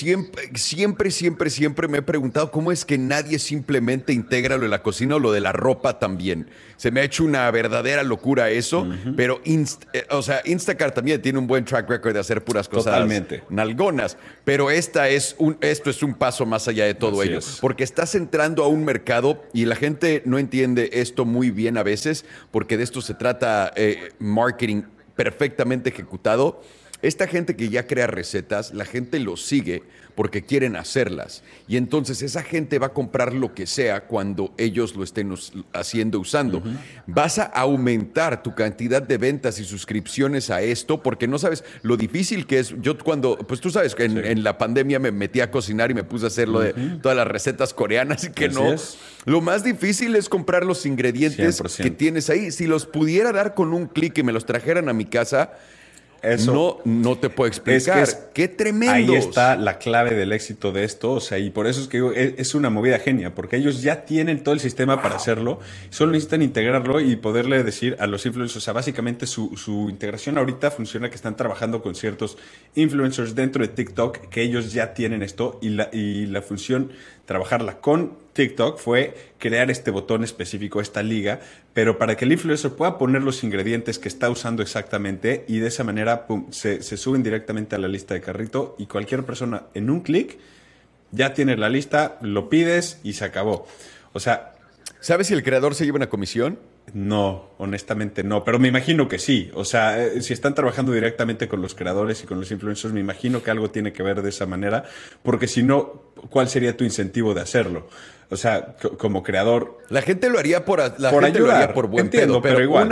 siempre me he preguntado, ¿cómo es que nadie simplemente integra lo de la cocina o lo de la ropa también? Se me ha hecho una verdadera locura eso, pero Instacart también tiene un buen track record de hacer puras cosas Totalmente nalgonas, pero esto es un paso más allá de todo Así ello, es. porque estás entrando a un mercado y la gente no entiende esto muy bien a veces, porque de esto se trata marketing perfectamente ejecutado. Esta gente que ya crea recetas, la gente los sigue porque quieren hacerlas. Y entonces esa gente va a comprar lo que sea cuando ellos lo estén haciendo, usando. Vas a aumentar tu cantidad de ventas y suscripciones a esto porque no sabes lo difícil que es. Yo pues tú sabes que en la pandemia me metí a cocinar y me puse a hacer lo de todas las recetas coreanas y que Así no. es. Lo más difícil es comprar los ingredientes 100%. que tienes ahí. Si los pudiera dar con un clic y me los trajeran a mi casa... Eso No te puedo explicar. ¡Qué tremendo! Ahí está la clave del éxito de esto, o sea, y por eso es que digo, es una movida genia, porque ellos ya tienen todo el sistema para hacerlo, solo necesitan integrarlo y poderle decir a los influencers, o sea, básicamente su integración ahorita funciona que están trabajando con ciertos influencers dentro de TikTok, que ellos ya tienen esto, y la función, trabajarla con TikTok fue crear este botón específico, esta liga, pero para que el influencer pueda poner los ingredientes que está usando exactamente y de esa manera pum, se suben directamente a la lista de carrito y cualquier persona en un clic ya tiene la lista, lo pides y se acabó. O sea... ¿Sabes si el creador se lleva una comisión? No, honestamente no, pero me imagino que sí. O sea, si están trabajando directamente con los creadores y con los influencers, me imagino que algo tiene que ver de esa manera, porque si no, ¿cuál sería tu incentivo de hacerlo? O sea, como creador... La gente lo haría por ayudar, lo haría por buen entiendo, pedo, pero igual.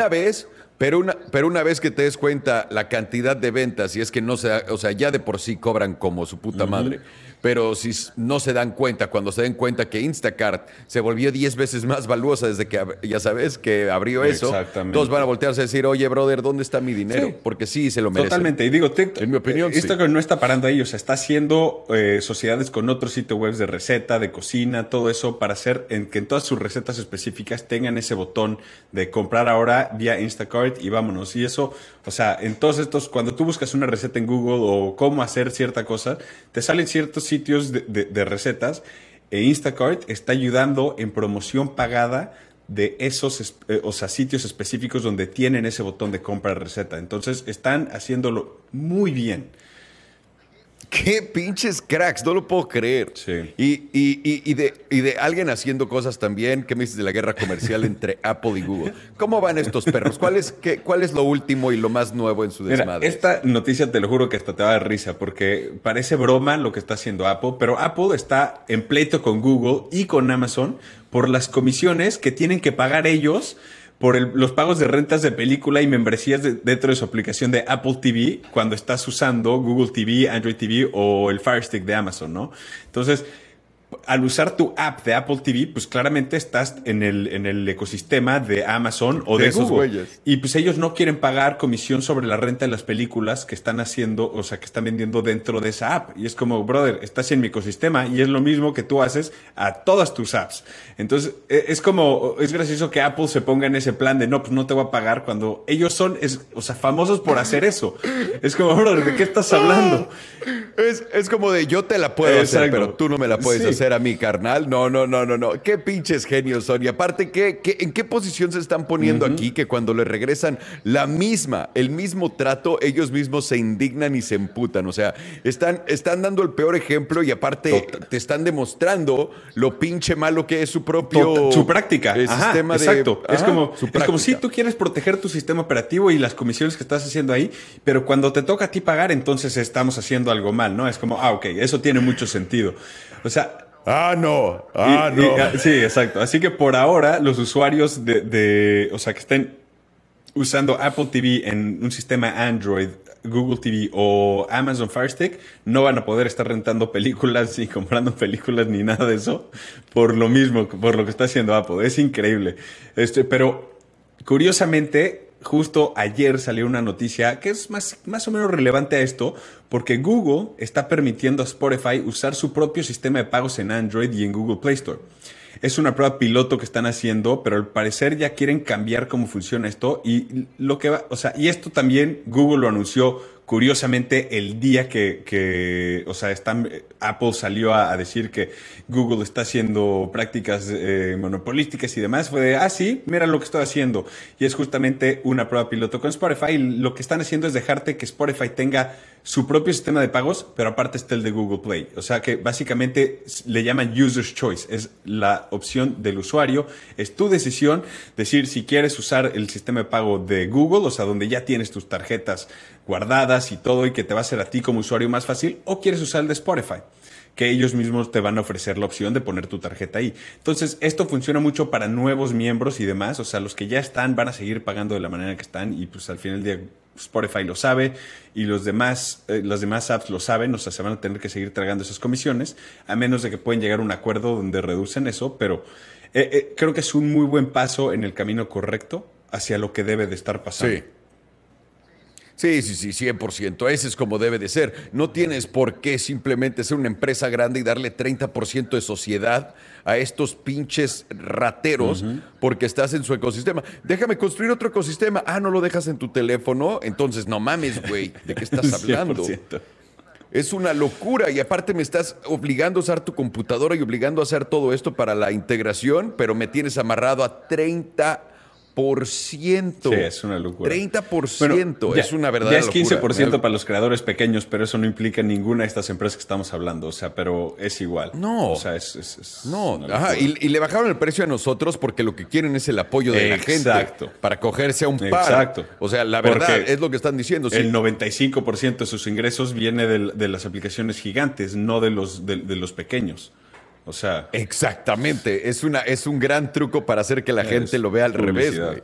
una vez que te des cuenta la cantidad de ventas, y es que no se, o sea, ya de por sí cobran como su puta madre, pero si no se dan cuenta, cuando se den cuenta que Instacart se volvió 10 veces más valuosa desde que, ya sabes, que abrió eso, todos van a voltearse a decir, oye, brother, ¿dónde está mi dinero? Sí. Porque sí, se lo merecen. Totalmente. Y digo, TikTok, en mi opinión, Instagram no está parando ahí, o sea, está haciendo sociedades con otros sitios web de receta, de cocina, todo eso para hacer que en todas sus recetas específicas tengan ese botón de comprar ahora vía Instacart y vámonos. Y eso, o sea, en todos estos, cuando tú buscas una receta en Google o cómo hacer cierta cosa, te salen ciertos sitios de recetas e Instacart está ayudando en promoción pagada de esos o sea, sitios específicos donde tienen ese botón de compra receta. Entonces están haciéndolo muy bien. ¡Qué pinches cracks! No lo puedo creer. Sí. Y de alguien haciendo cosas también. ¿Qué me dices de la guerra comercial entre Apple y Google? ¿Cómo van estos perros? ¿Cuál es lo último y lo más nuevo en su desmadre? Mira, esta noticia te lo juro que hasta te va a dar risa porque parece broma lo que está haciendo Apple, pero Apple está en pleito con Google y con Amazon por las comisiones que tienen que pagar ellos por los pagos de rentas de película y membresías dentro de su aplicación de Apple TV cuando estás usando Google TV, Android TV o el Fire Stick de Amazon, ¿no? Entonces, al usar tu app de Apple TV, pues claramente estás en el ecosistema de Amazon o de esos Google. güeyes. Y pues ellos no quieren pagar comisión sobre la renta de las películas que están haciendo, o sea, que están vendiendo dentro de esa app. Y es como, brother, estás en mi ecosistema y es lo mismo que tú haces a todas tus apps. Entonces, es gracioso que Apple se ponga en ese plan de, no, pues no te voy a pagar cuando ellos son, o sea, famosos por hacer eso. Es como, brother, ¿de qué estás hablando? Es como de, yo te la puedo hacer, Exacto. pero tú no me la puedes hacer a mi carnal. No. Qué pinches genios son. Y aparte, ¿en qué posición se están poniendo aquí? Que cuando le regresan el mismo trato, ellos mismos se indignan y se emputan. O sea, están dando el peor ejemplo y aparte te están demostrando lo pinche malo que es su propio... Su práctica. Sistema exacto. Es Es como si tú quieres proteger tu sistema operativo y las comisiones que estás haciendo ahí, pero cuando te toca a ti pagar, entonces estamos haciendo algo mal, ¿no? Es como, ok, eso tiene mucho sentido. O sea... no. Sí, exacto. Así que por ahora los usuarios o sea, que estén usando Apple TV en un sistema Android, Google TV o Amazon Fire Stick, no van a poder estar rentando películas ni comprando películas ni nada de eso por lo mismo, por lo que está haciendo Apple. Es increíble. Pero curiosamente, justo ayer salió una noticia que es más o menos relevante a esto, porque Google está permitiendo a Spotify usar su propio sistema de pagos en Android y en Google Play Store. Es una prueba piloto que están haciendo, pero al parecer ya quieren cambiar cómo funciona esto. Y y esto también Google lo anunció curiosamente el día Apple salió a decir que Google está haciendo prácticas monopolísticas y demás. Fue de, sí, mira lo que estoy haciendo. Y es justamente una prueba piloto con Spotify. Y lo que están haciendo es dejarte que Spotify tenga su propio sistema de pagos, pero aparte está el de Google Play. O sea que básicamente le llaman User's Choice. Es la opción del usuario. Es tu decisión decir si quieres usar el sistema de pago de Google, o sea, donde ya tienes tus tarjetas guardadas y todo y que te va a hacer a ti como usuario más fácil, o quieres usar el de Spotify, que ellos mismos te van a ofrecer la opción de poner tu tarjeta ahí. Entonces, esto funciona mucho para nuevos miembros y demás. O sea, los que ya están van a seguir pagando de la manera que están y pues al final del día Spotify lo sabe y las demás apps lo saben. O sea, se van a tener que seguir tragando esas comisiones, a menos de que pueden llegar a un acuerdo donde reducen eso. Pero creo que es un muy buen paso en el camino correcto hacia lo que debe de estar pasando. Sí. Sí, 100%. Ese es como debe de ser. No tienes por qué simplemente ser una empresa grande y darle 30% de sociedad a estos pinches rateros porque estás en su ecosistema. Déjame construir otro ecosistema. No lo dejas en tu teléfono. Entonces, no mames, güey. ¿De qué estás hablando? 100%. Es una locura y aparte me estás obligando a usar tu computadora y obligando a hacer todo esto para la integración, pero me tienes amarrado a 30%. Sí, es una locura. 30%. Bueno, es una verdadera locura. Ya es 15% locura. para los creadores pequeños, pero eso no implica ninguna de estas empresas que estamos hablando. O sea, pero es igual. No. O sea, es no. Ajá. Y le bajaron el precio a nosotros porque lo que quieren es el apoyo de la gente. Para cogerse a un par. Exacto. O sea, la verdad es lo que están diciendo. El 95% de sus ingresos viene de las aplicaciones gigantes, no de los pequeños. O sea, exactamente, es un gran truco para hacer que la gente lo vea al revés, güey.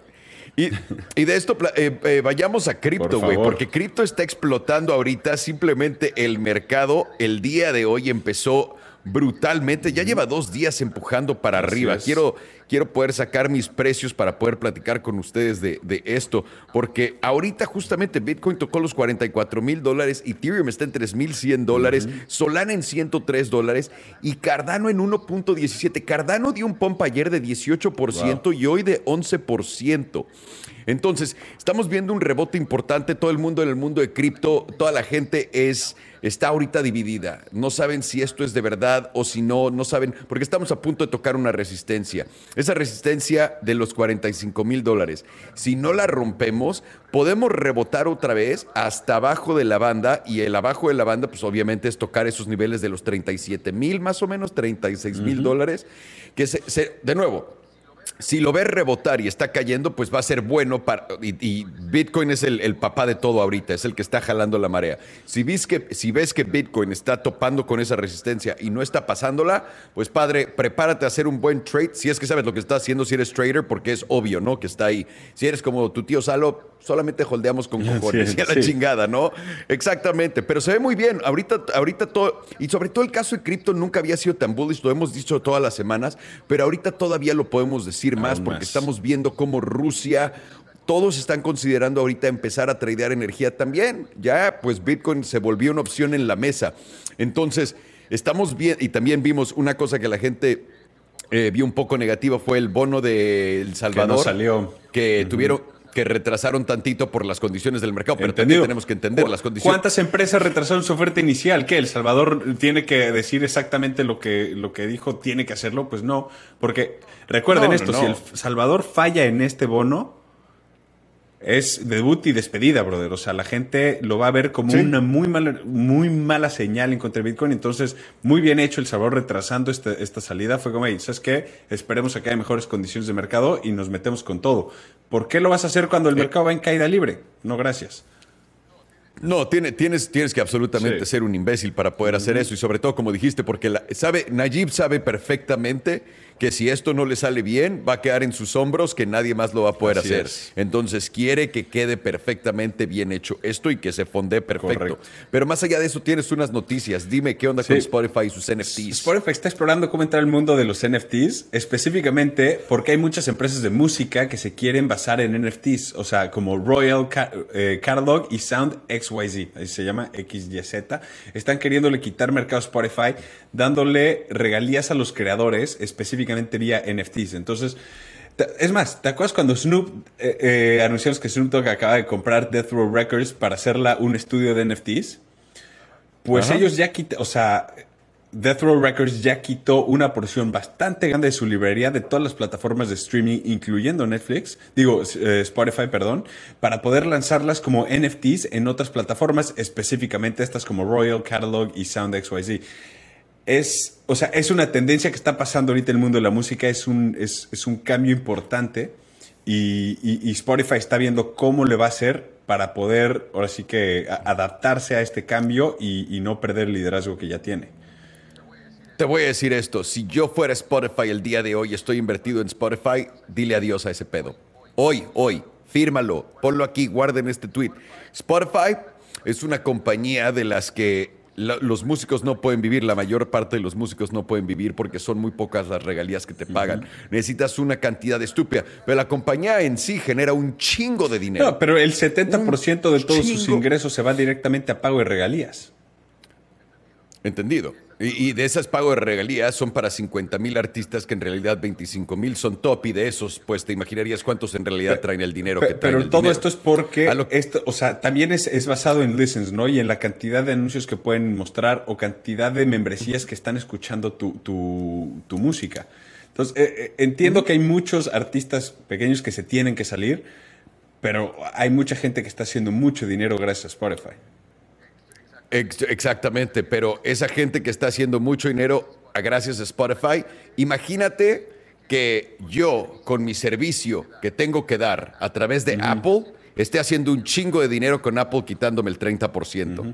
Y de esto vayamos a cripto, güey, porque cripto está explotando ahorita. Simplemente el mercado el día de hoy empezó brutalmente. Ya lleva 2 días empujando para arriba. Quiero poder sacar mis precios para poder platicar con ustedes de esto, porque ahorita justamente Bitcoin tocó los $44,000, Ethereum está en $3,100, Solana en $103 y Cardano en 1.17. Cardano dio un pump ayer de 18% y hoy de 11%. Entonces, estamos viendo un rebote importante. Todo el mundo en el mundo de cripto, toda la gente está ahorita dividida. No saben si esto es de verdad o si no saben, porque estamos a punto de tocar una resistencia. Esa resistencia de los $45,000. Si no la rompemos, podemos rebotar otra vez hasta abajo de la banda, y el abajo de la banda, pues obviamente es tocar esos niveles de los 37,000, más o menos, $36,000, que de nuevo, si lo ves rebotar y está cayendo, pues va a ser bueno y Bitcoin es el papá de todo ahorita, es el que está jalando la marea. Si ves que Bitcoin está topando con esa resistencia y no está pasándola, pues padre, prepárate a hacer un buen trade, si es que sabes lo que estás haciendo, si eres trader, porque es obvio, ¿no? Que está ahí. Si eres como tu tío Salo, solamente holdeamos con cojones y a la chingada, ¿no? Exactamente, pero se ve muy bien. Ahorita todo, y sobre todo el caso de cripto nunca había sido tan bullish, lo hemos dicho todas las semanas, pero ahorita todavía lo podemos decir más porque estamos viendo cómo Rusia, todos están considerando ahorita empezar a tradear energía también. Ya, pues Bitcoin se volvió una opción en la mesa. Entonces, estamos bien, y también vimos una cosa que la gente vio un poco negativa, fue el bono de El Salvador. Que no salió. Que tuvieron, que retrasaron tantito por las condiciones del mercado, pero también tenemos que entender las condiciones. ¿Cuántas empresas retrasaron su oferta inicial? ¿Qué? ¿El Salvador tiene que decir exactamente lo que dijo tiene que hacerlo? Pues no, porque recuerden esto, si El Salvador falla en este bono, es debut y despedida, brother. O sea, la gente lo va a ver como una muy mala señal en contra de Bitcoin. Entonces, muy bien hecho El Salvador retrasando esta salida. Fue como, ¿sabes qué? Esperemos a que haya mejores condiciones de mercado y nos metemos con todo. ¿Por qué lo vas a hacer cuando el mercado va en caída libre? No, gracias. No, tienes que absolutamente ser un imbécil para poder hacer eso. Y sobre todo, como dijiste, porque Nayib sabe perfectamente que si esto no le sale bien, va a quedar en sus hombros, que nadie más lo va a poder Así hacer. es. Entonces quiere que quede perfectamente bien hecho esto y que se fondee perfecto. Correcto. Pero más allá de eso, tienes unas noticias. Dime qué onda Sí. con Spotify y sus NFTs. Spotify está explorando cómo entrar al mundo de los NFTs, específicamente porque hay muchas empresas de música que se quieren basar en NFTs, o sea, como Royal Catalog y Sound XYZ, así se llama XYZ. Están queriéndole quitar mercado a Spotify, dándole regalías a los creadores, específicamente vía NFTs. Entonces, es más, ¿te acuerdas cuando anunciamos que Snoop Dogg acaba de comprar Death Row Records para hacerla un estudio de NFTs? Pues Ajá. ellos ya quitan, o sea, Death Row Records ya quitó una porción bastante grande de su librería de todas las plataformas de streaming, incluyendo Spotify, perdón, para poder lanzarlas como NFTs en otras plataformas, específicamente estas como Royal Catalog y Sound XYZ. Es una tendencia que está pasando ahorita en el mundo de la música, es un cambio importante y Spotify está viendo cómo le va a hacer para poder, ahora sí que, adaptarse a este cambio y no perder el liderazgo que ya tiene. Te voy a decir esto, si yo fuera Spotify el día de hoy, estoy invertido en Spotify, dile adiós a ese pedo. Hoy, fírmalo, ponlo aquí, guarden este tweet. Spotify es una compañía de las que los músicos no pueden vivir, la mayor parte de los músicos no pueden vivir porque son muy pocas las regalías que te pagan. Necesitas una cantidad estúpida, pero la compañía en sí genera un chingo de dinero. No, pero el 70% de todos sus chingo. ingresos se va directamente a pago de regalías. Entendido. Y de esas pago de regalías son para 50,000 artistas que en realidad 25,000 son top y de esos pues te imaginarías cuántos en realidad traen el dinero que traen Pero el todo dinero. esto es porque también es basado en listens, ¿no? Y en la cantidad de anuncios que pueden mostrar o cantidad de membresías que están escuchando tu música. Entonces, entiendo que hay muchos artistas pequeños que se tienen que salir, pero hay mucha gente que está haciendo mucho dinero gracias a Spotify. Exactamente, pero esa gente que está haciendo mucho dinero gracias a Spotify, imagínate que yo con mi servicio que tengo que dar a través de Apple esté haciendo un chingo de dinero con Apple quitándome el 30%.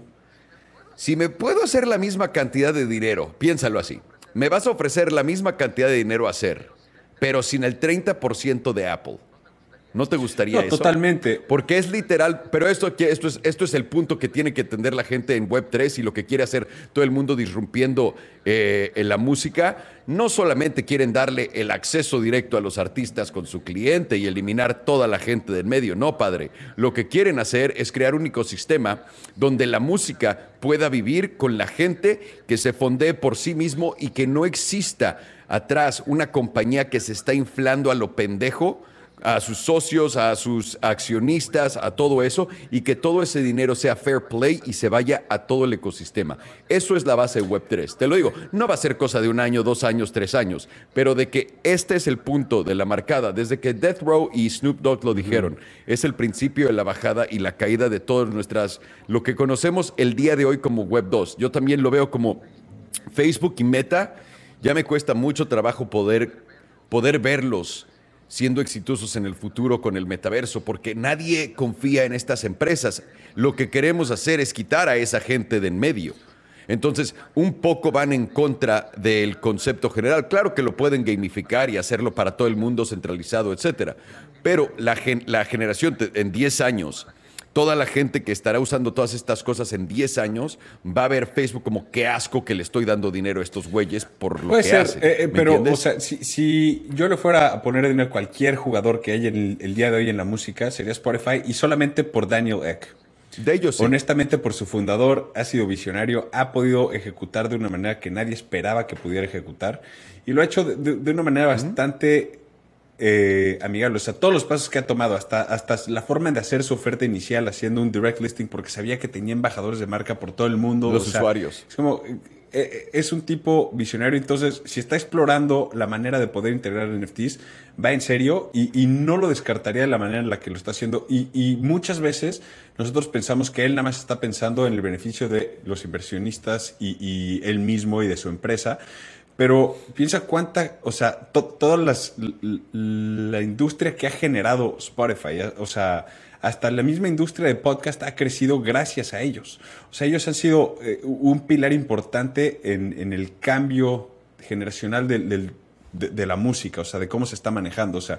Si me puedo hacer la misma cantidad de dinero, piénsalo así, me vas a ofrecer la misma cantidad de dinero a hacer, pero sin el 30% de Apple. ¿No te gustaría eso? Totalmente. Porque es literal, pero esto es el punto que tiene que entender la gente en Web3 y lo que quiere hacer todo el mundo disrumpiendo en la música. No solamente quieren darle el acceso directo a los artistas con su cliente y eliminar toda la gente del medio. No, padre. Lo que quieren hacer es crear un ecosistema donde la música pueda vivir con la gente que se fondee por sí mismo y que no exista atrás una compañía que se está inflando a lo pendejo, a sus socios, a sus accionistas, a todo eso, y que todo ese dinero sea fair play y se vaya a todo el ecosistema. Eso es la base de Web3. Te lo digo, no va a ser cosa de 1 año, 2 años, 3 años, pero de que este es el punto de la marcada, desde que Death Row y Snoop Dogg lo dijeron, es el principio de la bajada y la caída de todas nuestras, lo que conocemos el día de hoy como Web2. Yo también lo veo como Facebook y Meta, ya me cuesta mucho trabajo poder verlos siendo exitosos en el futuro con el metaverso, porque nadie confía en estas empresas. Lo que queremos hacer es quitar a esa gente de en medio. Entonces, un poco van en contra del concepto general. Claro que lo pueden gamificar y hacerlo para todo el mundo centralizado, etcétera. Pero la generación en 10 años, toda la gente que estará usando todas estas cosas en 10 años va a ver Facebook como qué asco que le estoy dando dinero a estos güeyes por lo que hacen. Pero, ¿entiendes? o sea, si yo le fuera a poner dinero a cualquier jugador que haya el día de hoy en la música, sería Spotify y solamente por Daniel Ek. De ellos sí. Honestamente, por su fundador, ha sido visionario, ha podido ejecutar de una manera que nadie esperaba que pudiera ejecutar y lo ha hecho de una manera bastante amigable. O sea, todos los pasos que ha tomado, hasta la forma de hacer su oferta inicial, haciendo un direct listing porque sabía que tenía embajadores de marca por todo el mundo. Los usuarios. Es como, es un tipo visionario. Entonces, si está explorando la manera de poder integrar NFTs, va en serio y no lo descartaría de la manera en la que lo está haciendo. Y muchas veces nosotros pensamos que él nada más está pensando en el beneficio de los inversionistas y él mismo y de su empresa. Pero piensa cuánta, o sea, toda la industria que ha generado Spotify, o sea, hasta la misma industria de podcast ha crecido gracias a ellos. O sea, ellos han sido un pilar importante en el cambio generacional de la música, o sea, de cómo se está manejando. O sea,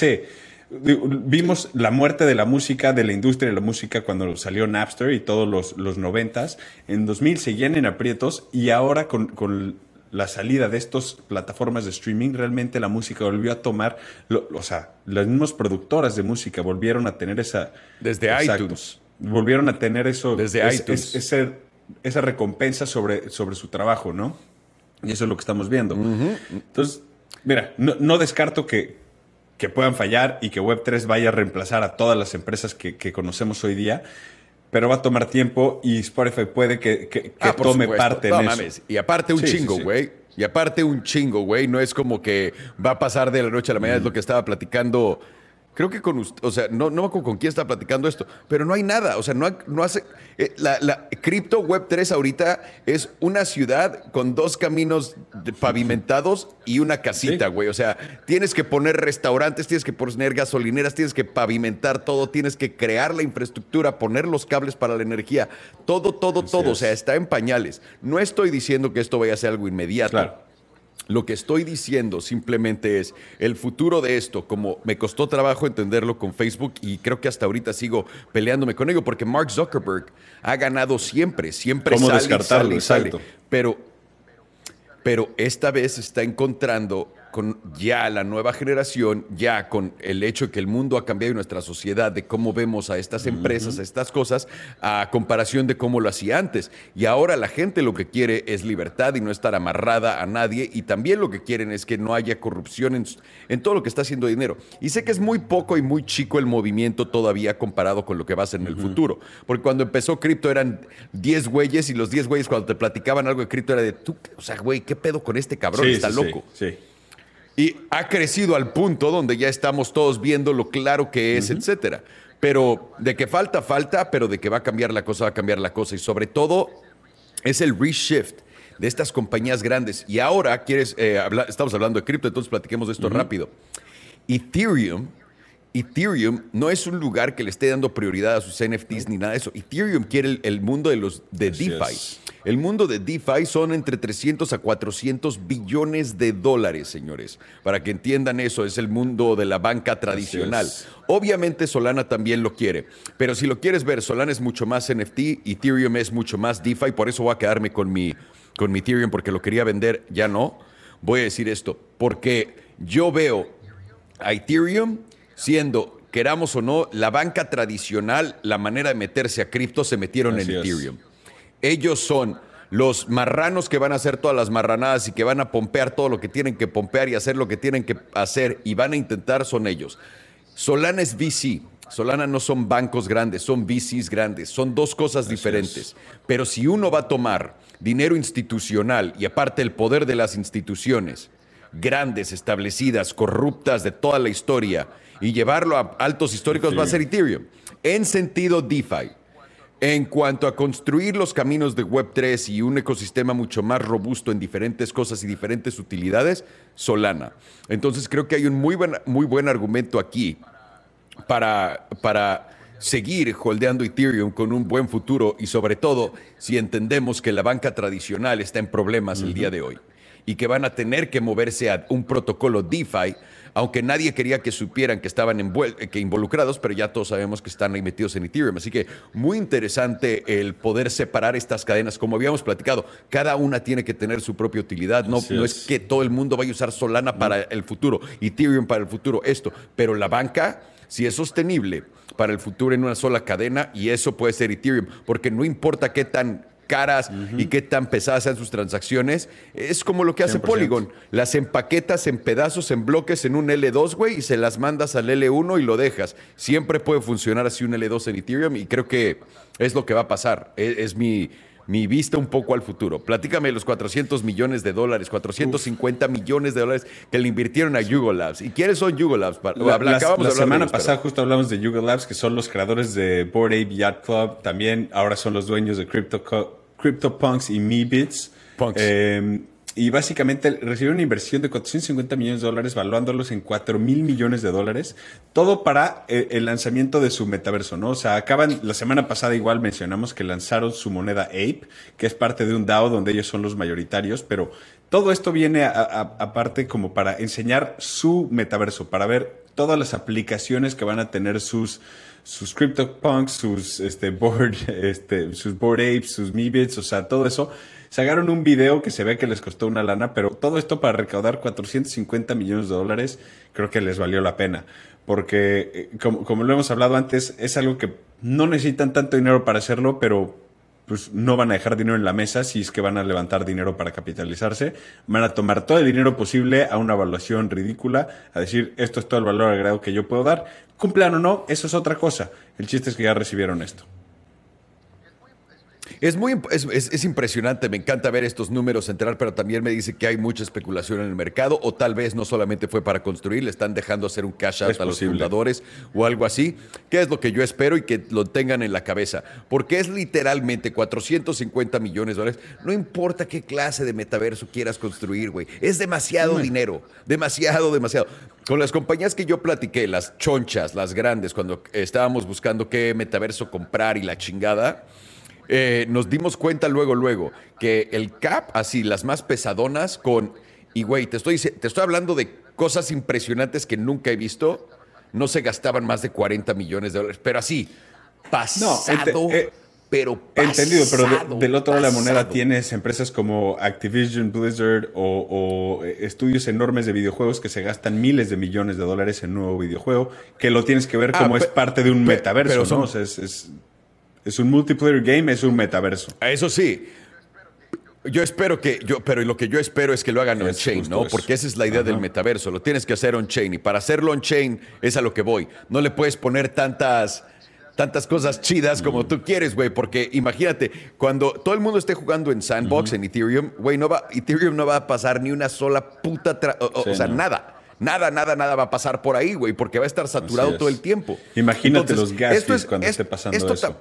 vimos la muerte de la música, de la industria de la música cuando salió Napster y todos los 90s. En 2000 seguían en aprietos y ahora con la salida de estas plataformas de streaming, realmente la música volvió a tomar, o sea, las mismas productoras de música volvieron a tener esa... Desde iTunes. Volvieron a tener eso... Desde iTunes. Esa recompensa sobre su trabajo, ¿no? Y eso es lo que estamos viendo. Entonces, mira, no descarto que puedan fallar y que Web3 vaya a reemplazar a todas las empresas que conocemos hoy día, pero va a tomar tiempo y Spotify puede que tome supuesto. parte en mames. eso. Y aparte un chingo, güey. Y aparte un chingo, güey. No es como que va a pasar de la noche a la mañana, es lo que estaba platicando. Creo que con usted, o sea, no me acuerdo con quién estaba platicando esto, pero no hay nada, o sea, no hace... La Crypto Web3 ahorita es una ciudad con 2 caminos pavimentados y una casita, güey. O sea, tienes que poner restaurantes, tienes que poner gasolineras, tienes que pavimentar todo, tienes que crear la infraestructura, poner los cables para la energía, todo. O sea, está en pañales. No estoy diciendo que esto vaya a ser algo inmediato. Claro. Lo que estoy diciendo simplemente es el futuro de esto, como me costó trabajo entenderlo con Facebook y creo que hasta ahorita sigo peleándome con ello porque Mark Zuckerberg ha ganado siempre ¿Cómo sale, descartarlo? sale. Exacto. Pero esta vez está encontrando con ya la nueva generación, ya con el hecho de que el mundo ha cambiado y nuestra sociedad, de cómo vemos a estas empresas, a estas cosas, a comparación de cómo lo hacía antes. Y ahora la gente lo que quiere es libertad y no estar amarrada a nadie. Y también lo que quieren es que no haya corrupción en todo lo que está haciendo dinero. Y sé que es muy poco y muy chico el movimiento todavía comparado con lo que va a ser en el futuro. Porque cuando empezó cripto eran 10 güeyes y los 10 güeyes cuando te platicaban algo de cripto era de tú, o sea, güey, ¿qué pedo con este cabrón? Está loco. Sí. Y ha crecido al punto donde ya estamos todos viendo lo claro que es, etcétera. Pero de que falta, pero de que va a cambiar la cosa, va a cambiar la cosa. Y sobre todo es el reshift de estas compañías grandes. Y ahora estamos hablando de cripto, entonces platiquemos de esto rápido. Ethereum no es un lugar que le esté dando prioridad a sus NFTs ni nada de eso. Ethereum quiere el mundo de DeFi. El mundo de DeFi son entre 300 a 400 billones de dólares, señores. Para que entiendan eso, es el mundo de la banca tradicional. Obviamente Solana también lo quiere, pero si lo quieres ver, Solana es mucho más NFT, Ethereum es mucho más DeFi, por eso voy a quedarme con mi Ethereum, porque lo quería vender, ya no. Voy a decir esto, porque yo veo a Ethereum siendo, queramos o no, la banca tradicional, la manera de meterse a cripto, se metieron en Ethereum. Ellos son los marranos que van a hacer todas las marranadas y que van a pompear todo lo que tienen que pompear y hacer lo que tienen que hacer y van a intentar, son ellos. Solana es VC. Solana no son bancos grandes, son VCs grandes. Son dos cosas diferentes. Pero si uno va a tomar dinero institucional y aparte el poder de las instituciones grandes, establecidas, corruptas de toda la historia y llevarlo a altos históricos, va a ser Ethereum. En sentido DeFi. En cuanto a construir los caminos de Web3 y un ecosistema mucho más robusto en diferentes cosas y diferentes utilidades, Solana. Entonces creo que hay un muy buen argumento aquí para seguir holdeando Ethereum con un buen futuro y sobre todo si entendemos que la banca tradicional está en problemas el día de hoy y que van a tener que moverse a un protocolo DeFi, aunque nadie quería que supieran que estaban involucrados, pero ya todos sabemos que están ahí metidos en Ethereum. Así que muy interesante el poder separar estas cadenas. Como habíamos platicado, cada una tiene que tener su propia utilidad. No es que todo el mundo vaya a usar Solana para el futuro, Ethereum para el futuro, pero la banca, si es sostenible para el futuro en una sola cadena, y eso puede ser Ethereum, porque no importa qué tan caras y qué tan pesadas sean sus transacciones, es como lo que hace 100%. Polygon. Las empaquetas en pedazos, en bloques, en un L2, güey, y se las mandas al L1 y lo dejas. Siempre puede funcionar así un L2 en Ethereum y creo que es lo que va a pasar. Es mi vista un poco al futuro. Platícame los 400 millones de dólares, 450 millones de dólares que le invirtieron a Yuga Labs. ¿Y quiénes son Yuga Labs? La semana pasada justo hablamos de Yuga Labs, que son los creadores de Bored Ape Yacht Club. También ahora son los dueños de CryptoPunks y Meebits. Y básicamente recibió una inversión de $450 millones, valuándolos en $4,000 millones, todo para el lanzamiento de su metaverso, ¿no? O sea, la semana pasada igual mencionamos que lanzaron su moneda Ape, que es parte de un DAO donde ellos son los mayoritarios, pero todo esto viene aparte como para enseñar su metaverso, para ver todas las aplicaciones que van a tener sus CryptoPunks, sus Bored Apes, sus Meebits, o sea, todo eso. Sacaron un video que se ve que les costó una lana, pero todo esto para recaudar $450 millones, creo que les valió la pena. Porque, como lo hemos hablado antes, es algo que no necesitan tanto dinero para hacerlo, pero pues no van a dejar dinero en la mesa si es que van a levantar dinero para capitalizarse. Van a tomar todo el dinero posible a una evaluación ridícula, a decir, esto es todo el valor agregado que yo puedo dar. Cumplan o no, eso es otra cosa. El chiste es que ya recibieron esto. Es impresionante, me encanta ver estos números entrar, pero también me dice que hay mucha especulación en el mercado, o tal vez no solamente fue para construir, le están dejando hacer un cash out a los fundadores o algo así, que es lo que yo espero y que lo tengan en la cabeza, porque es literalmente $450 millones. No importa qué clase de metaverso quieras construir, güey, es demasiado dinero, demasiado. Con las compañías que yo platiqué, las chonchas, las grandes, cuando estábamos buscando qué metaverso comprar y la chingada, nos dimos cuenta luego que el cap, así, las más pesadonas y güey, te estoy hablando de cosas impresionantes que nunca he visto, no se gastaban más de $40 millones, pero así, pasado, pero pasado. Entendido, pero del otro lado de la moneda tienes empresas como Activision, Blizzard o estudios enormes de videojuegos que se gastan miles de millones de dólares en un nuevo videojuego, que lo tienes que ver como es parte de un metaverso, ¿no? O sea, es un multiplayer game, es un metaverso. Eso sí. Pero lo que yo espero es que lo hagan on-chain, ¿no? Porque esa es la idea del metaverso. Lo tienes que hacer on-chain. Y para hacerlo on-chain es a lo que voy. No le puedes poner tantas cosas chidas como tú quieres, güey. Porque imagínate, cuando todo el mundo esté jugando en Sandbox, en Ethereum, güey, Ethereum no va a pasar ni una sola puta... nada. Nada va a pasar por ahí, güey, porque va a estar saturado todo el tiempo. Imagínate los gas fees cuando esté pasando eso.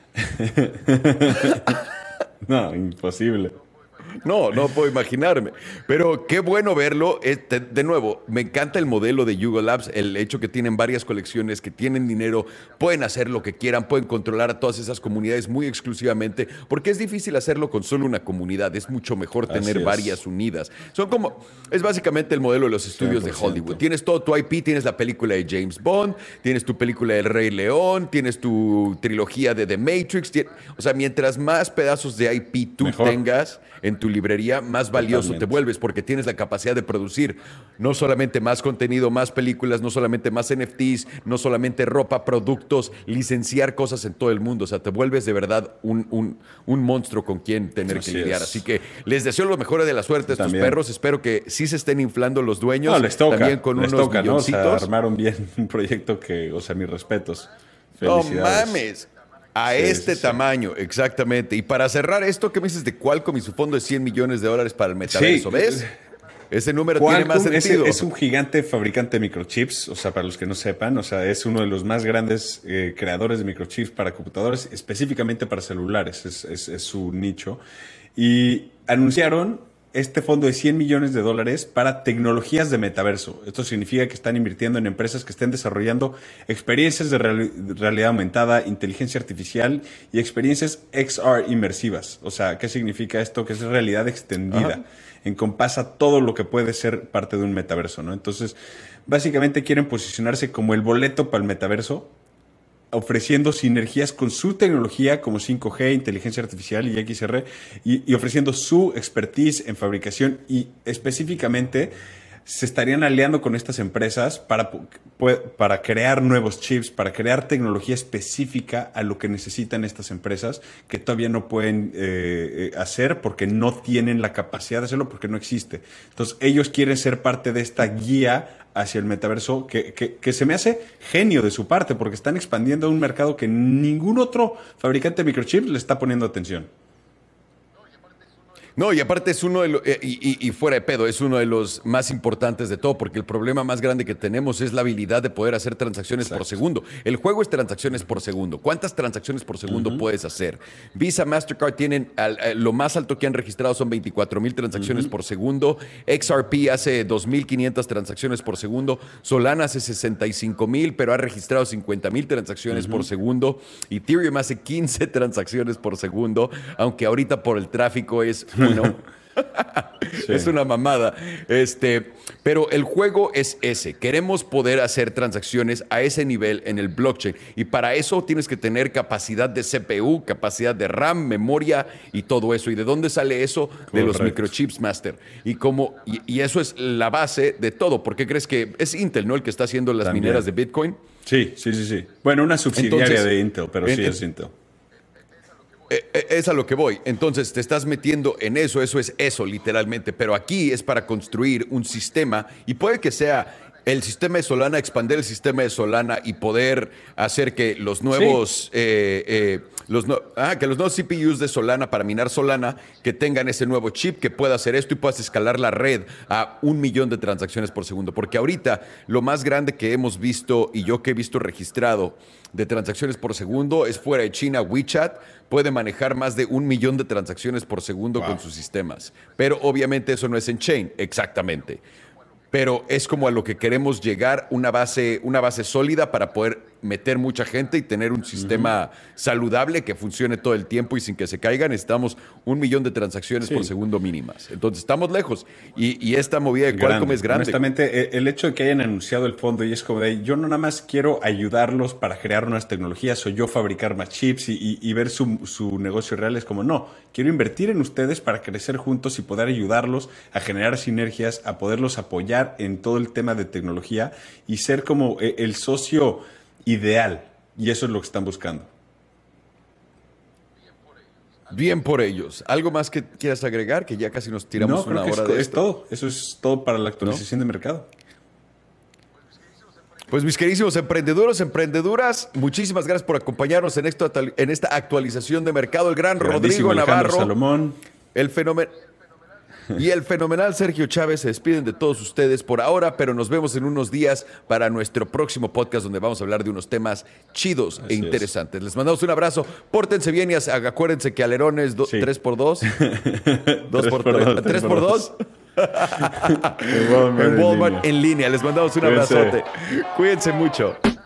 No, imposible. No puedo imaginarme. Pero qué bueno verlo. De nuevo, me encanta el modelo de Yuga Labs, el hecho que tienen varias colecciones, que tienen dinero, pueden hacer lo que quieran, pueden controlar a todas esas comunidades muy exclusivamente, porque es difícil hacerlo con solo una comunidad. Es mucho mejor tener varias unidas. Es básicamente el modelo de los estudios 100%. De Hollywood. Tienes todo tu IP, tienes la película de James Bond, tienes tu película del Rey León, tienes tu trilogía de The Matrix. O sea, mientras más pedazos de IP tú tengas en tu librería, más valioso te vuelves, porque tienes la capacidad de producir no solamente más contenido, más películas, no solamente más NFTs, no solamente ropa, productos, licenciar cosas en todo el mundo. O sea, te vuelves de verdad un monstruo con quien tener que lidiar. Así que les deseo lo mejor de la suerte a estos perros. Espero que sí se estén inflando los dueños. No, les toca. También con unos milloncitos. ¿No? O sea, armaron bien un proyecto que, o sea, mis respetos. Felicidades. No mames. Tamaño, exactamente. Y para cerrar esto, ¿qué me dices de Qualcomm y su fondo de $100 millones para el metaverso? ¿Ves? Ese número tiene más sentido. Es un gigante fabricante de microchips, o sea, para los que no sepan, o sea, es uno de los más grandes creadores de microchips para computadores, específicamente para celulares, es su nicho. Y anunciaron este fondo de $100 millones para tecnologías de metaverso. Esto significa que están invirtiendo en empresas que estén desarrollando experiencias de realidad aumentada, inteligencia artificial y experiencias XR inmersivas. O sea, ¿qué significa esto? Que es realidad extendida. Ajá. Encompasa todo lo que puede ser parte de un metaverso, ¿no? Entonces, básicamente quieren posicionarse como el boleto para el metaverso, ofreciendo sinergias con su tecnología como 5G, inteligencia artificial y XR, y ofreciendo su expertise en fabricación, y específicamente se estarían aliando con estas empresas para crear nuevos chips, para crear tecnología específica a lo que necesitan estas empresas, que todavía no pueden hacer porque no tienen la capacidad de hacerlo, porque no existe. Entonces ellos quieren ser parte de esta guía hacia el metaverso, que se me hace genio de su parte, porque están expandiendo a un mercado que ningún otro fabricante de microchips le está poniendo atención. No, y aparte es uno de los, y fuera de pedo, es uno de los más importantes de todo, porque el problema más grande que tenemos es la habilidad de poder hacer transacciones por segundo. El juego es transacciones por segundo. ¿Cuántas transacciones por segundo puedes hacer? Visa, Mastercard tienen, lo más alto que han registrado son 24,000 transacciones por segundo. XRP hace 2,500 transacciones por segundo. Solana hace 65,000, pero ha registrado 50,000 transacciones por segundo. Ethereum hace 15 transacciones por segundo, aunque ahorita por el tráfico es uno. Sí. Es una mamada. Pero el juego es ese. Queremos poder hacer transacciones a ese nivel en el blockchain. Y para eso tienes que tener capacidad de CPU, capacidad de RAM, memoria y todo eso. ¿Y de dónde sale eso? De los microchips, Master. Y eso es la base de todo. ¿Por qué crees que es Intel, ¿no? El que está haciendo las mineras de Bitcoin? Sí. Bueno, una subsidiaria de Intel, pero sí es Intel. Es a lo que voy. Entonces te estás metiendo en eso es eso literalmente, pero aquí es para construir un sistema y puede que sea el sistema de Solana, expandir el sistema de Solana y poder hacer que los nuevos, que los nuevos CPUs de Solana para minar Solana, que tengan ese nuevo chip que pueda hacer esto y puedas escalar la red a 1 millón de transacciones por segundo. Porque ahorita lo más grande que hemos visto y yo que he visto registrado de transacciones por segundo es fuera de China. WeChat puede manejar más de 1 millón de transacciones por segundo con sus sistemas. Pero obviamente eso no es en chain, exactamente. Pero es como a lo que queremos llegar, una base sólida para poder meter mucha gente y tener un sistema saludable que funcione todo el tiempo y sin que se caiga. Necesitamos 1 millón de transacciones por segundo mínimas. Entonces estamos lejos. Y esta movida de Qualcomm es grande. Honestamente, el hecho de que hayan anunciado el fondo y es como de, yo no nada más quiero ayudarlos para crear nuevas tecnologías o yo fabricar más chips y ver su negocio real, es como, no, quiero invertir en ustedes para crecer juntos y poder ayudarlos a generar sinergias, a poderlos apoyar en todo el tema de tecnología y ser como el socio ideal. Y eso es lo que están buscando. Bien por ellos. ¿Algo más que quieras agregar? Que ya casi nos tiramos una hora de esto. Es todo. Eso es todo para la actualización de mercado. Pues mis queridísimos emprendedores, emprendeduras, muchísimas gracias por acompañarnos en esta actualización de mercado. El gran Rodrigo Navarro, Salomón, el fenómeno y el fenomenal Sergio Chávez se despiden de todos ustedes por ahora, pero nos vemos en unos días para nuestro próximo podcast donde vamos a hablar de unos temas chidos e interesantes. Les mandamos un abrazo, pórtense bien y acuérdense que alerones 3x2, 2x3, 3x2. En Walmart en línea. Les mandamos un abrazote. Cuídense mucho.